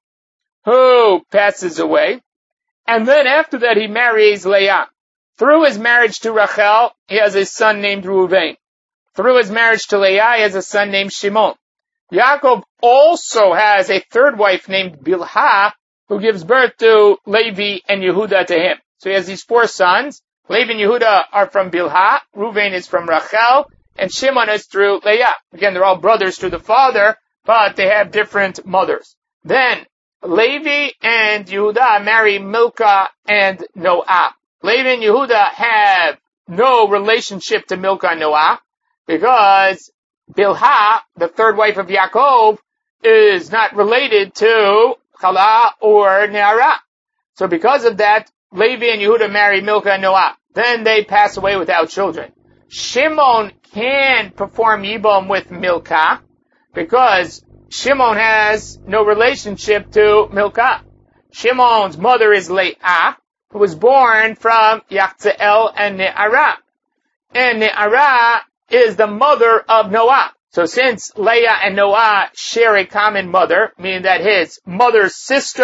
Speaker 1: who passes away, and then after that he marries Leah. Through his marriage to Rachel, he has a son named Reuven. Through his marriage to Leah, he has a son named Shimon. Yaakov also has a third wife named Bilhah, who gives birth to Levi and Yehuda to him. So he has these four sons. Levi and Yehuda are from Bilhah, Reuven is from Rachel, and Shimon is through Leah. Again, they're all brothers through the father, but they have different mothers. Then, Levi and Yehuda marry Milcah and Noah. Levi and Yehuda have no relationship to Milcah and Noah because Bilhah, the third wife of Yaakov, is not related to Chala'ah or Nara. So because of that, Levi and Yehuda marry Milcah and Noah. Then they pass away without children. Shimon can perform Yibum with Milcah because Shimon has no relationship to Milcah. Shimon's mother is Leah, who was born from Yachzeel and Ne'ara. And Ne'ara is the mother of Noah. So since Leah and Noah share a common mother, meaning that his mother's sister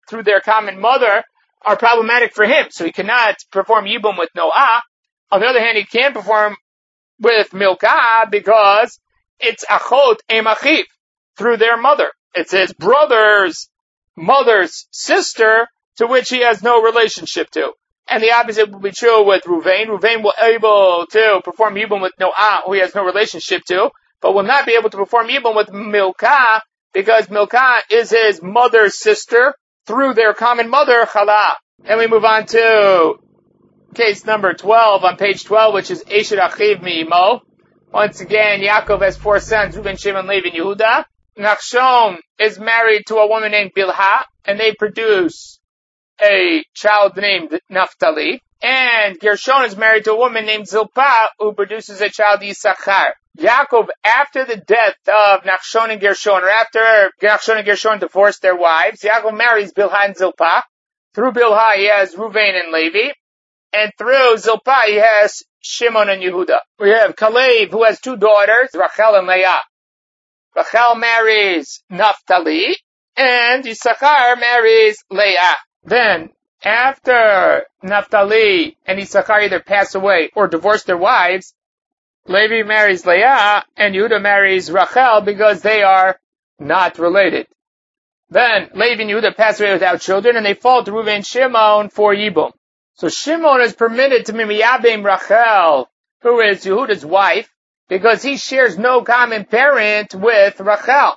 Speaker 1: through their common mother are problematic for him. So he cannot perform Yibum with Noah. On the other hand, he can perform with Milcah because it's Achot Em Achiv, through their mother. It's his brother's mother's sister, to which he has no relationship to. And the opposite will be true with Ruvain. Ruvain will be able to perform Yibum with Noah, who he has no relationship to, but will not be able to perform Yibum with Milcah, because Milcah is his mother's sister through their common mother, Chala. And we move on to case number twelve on page twelve, which is Eshet Achiv Mi'imo. Once again, Yaakov has four sons, Reuben, Shimon, Levi, and Yehuda. Nachshon is married to a woman named Bilhah, and they produce a child named Naphtali. And Gershon is married to a woman named Zilpah, who produces a child Yisachar. Yaakov, after the death of Nachshon and Gershon, or after Nachshon and Gershon divorced their wives, Yaakov marries Bilhah and Zilpah. Through Bilhah, he has Ruvain and Levi. And through Zilpah, he has Shimon and Yehuda. We have Kalev, who has two daughters, Rachel and Leah. Rachel marries Naphtali, and Yisachar marries Leah. Then, after Naphtali and Yisachar either pass away or divorce their wives, Levi marries Leah, and Yehuda marries Rachel because they are not related. Then, Levi and Yehuda pass away without children, and they fall to Reuven and Shimon for Yibum. So Shimon is permitted to mimiyabim Rachel, who is Yehuda's wife, because he shares no common parent with Rachel.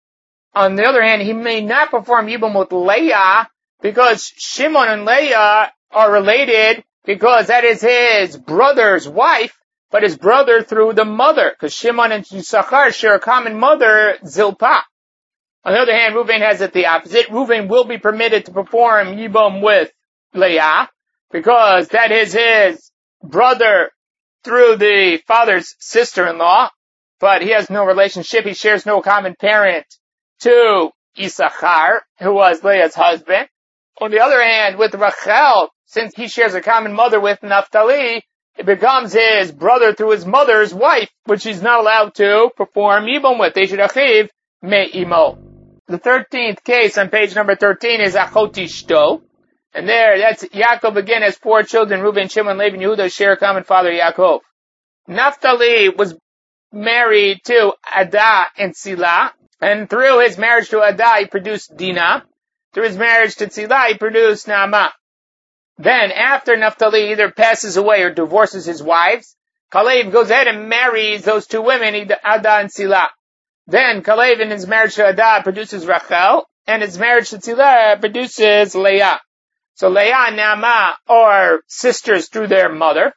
Speaker 1: On the other hand, he may not perform Yibum with Leah, because Shimon and Leah are related, because that is his brother's wife, but his brother through the mother, because Shimon and Yisachar share a common mother, Zilpah. On the other hand, Reuven has it the opposite. Reuven will be permitted to perform Yibum with Leah, because that is his brother through the father's sister-in-law, but he has no relationship. He shares no common parent to Yisachar, who was Leah's husband. On the other hand, with Rachel, since he shares a common mother with Naphtali, it becomes his brother through his mother's wife, which he's not allowed to perform Yibum with. Eshet Achiv Me'imo. The thirteenth case on page number thirteen is Achot Ishto. And there, that's Yaakov again has four children, Reuben, Shimon, Levi, and Yehuda share a common father, Yaakov. Naphtali was married to Adah and Tzila, and through his marriage to Adah, he produced Dinah. Through his marriage to Tzila, he produced Naamah. Then, after Naphtali either passes away or divorces his wives, Kalev goes ahead and marries those two women, Adah and Tzila. Then, Kalev in his marriage to Adah produces Rachel, and his marriage to Tzila produces Leah. So Leah and Naamah are sisters through their mother,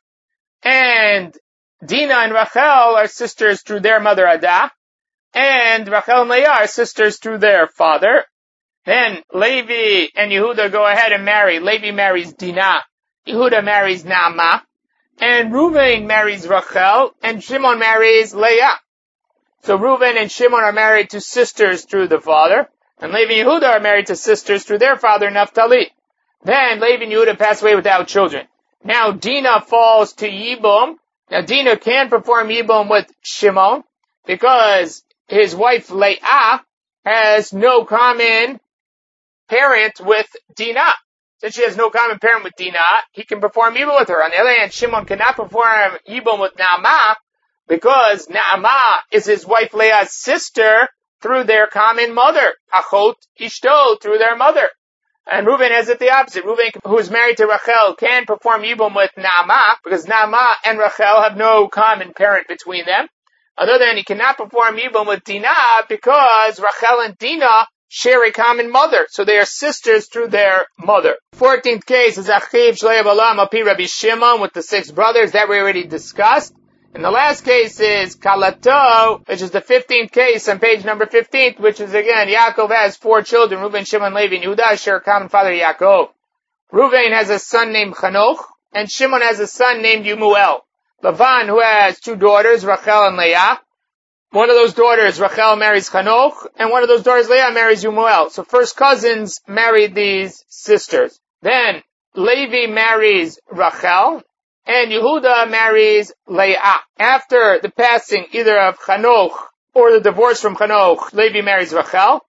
Speaker 1: and Dinah and Rachel are sisters through their mother Adah, and Rachel and Leah are sisters through their father. Then Levi and Yehuda go ahead and marry. Levi marries Dinah, Yehuda marries Naamah, and Reuven marries Rachel, and Shimon marries Leah. So Reuven and Shimon are married to sisters through the father, and Levi and Yehuda are married to sisters through their father Naphtali. Then Levi and Yehuda pass away without children. Now Dinah falls to Yibum. Now Dinah can perform Yibum with Shimon because his wife Leah has no common parent with Dinah. Since she has no common parent with Dinah, he can perform Yibum with her. On the other hand, Shimon cannot perform Yibum with Naamah because Naamah is his wife Leah's sister through their common mother, Achot Ishto, through their mother. And Reuven has it the opposite. Reuven, who is married to Rachel, can perform Yibum with Naamah, because Naamah and Rachel have no common parent between them. On the other hand, he cannot perform Yibum with Dinah, because Rachel and Dinah share a common mother, so they are sisters through their mother. Fourteenth case is Achiv Shlei Balam Api Rabbi Shimon with the six brothers, that we already discussed. And the last case is Kalato, which is the fifteenth case on page number fifteen, which is again, Yaakov has four children, Reuben, Shimon, Levi, and Yehuda share a common father, Yaakov. Reuven has a son named Chanoch, and Shimon has a son named Yemuel. Lavan, who has two daughters, Rachel and Leah. One of those daughters, Rachel, marries Chanoch, and one of those daughters, Leah, marries Yemuel. So first cousins married these sisters. Then, Levi marries Rachel, and Yehuda marries Leah. After the passing either of Chanoch or the divorce from Chanoch, Levi marries Rachel.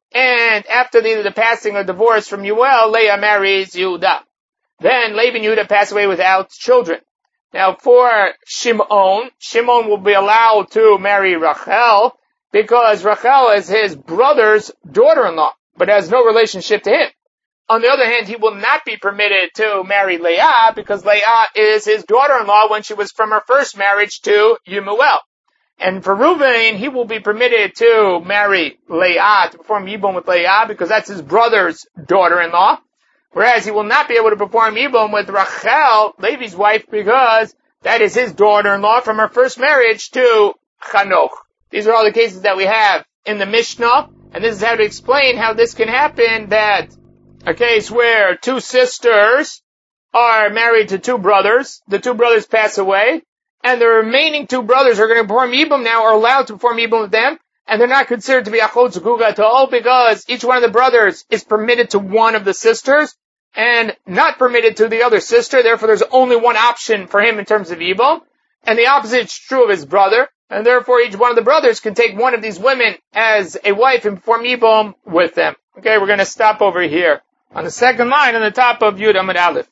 Speaker 1: and after the, the passing or divorce from Yuel, Leah marries Yehuda. Then Laban and Yehuda pass away without children. Now for Shimon, Shimon will be allowed to marry Rachel because Rachel is his brother's daughter-in-law, but has no relationship to him. On the other hand, he will not be permitted to marry Leah because Leah is his daughter-in-law when she was from her first marriage to Yemuel. And for Reuven, he will be permitted to marry Leah, to perform Yibum with Leah because that's his brother's daughter-in-law. Whereas he will not be able to perform Yibum with Rachel, Levi's wife, because that is his daughter-in-law from her first marriage to Chanoch. These are all the cases that we have in the Mishnah, and this is how to explain how this can happen, that a case where two sisters are married to two brothers, the two brothers pass away, and the remaining two brothers are going to perform Yibum now, are allowed to perform Yibum with them, and they're not considered to be Achot Zuguga Ta'ol because each one of the brothers is permitted to one of the sisters and not permitted to the other sister. Therefore, there's only one option for him in terms of Yibum. And the opposite is true of his brother. And therefore, each one of the brothers can take one of these women as a wife and perform Yibum with them. Okay, we're going to stop over here on the second line on the top of Yud Amud Aleph.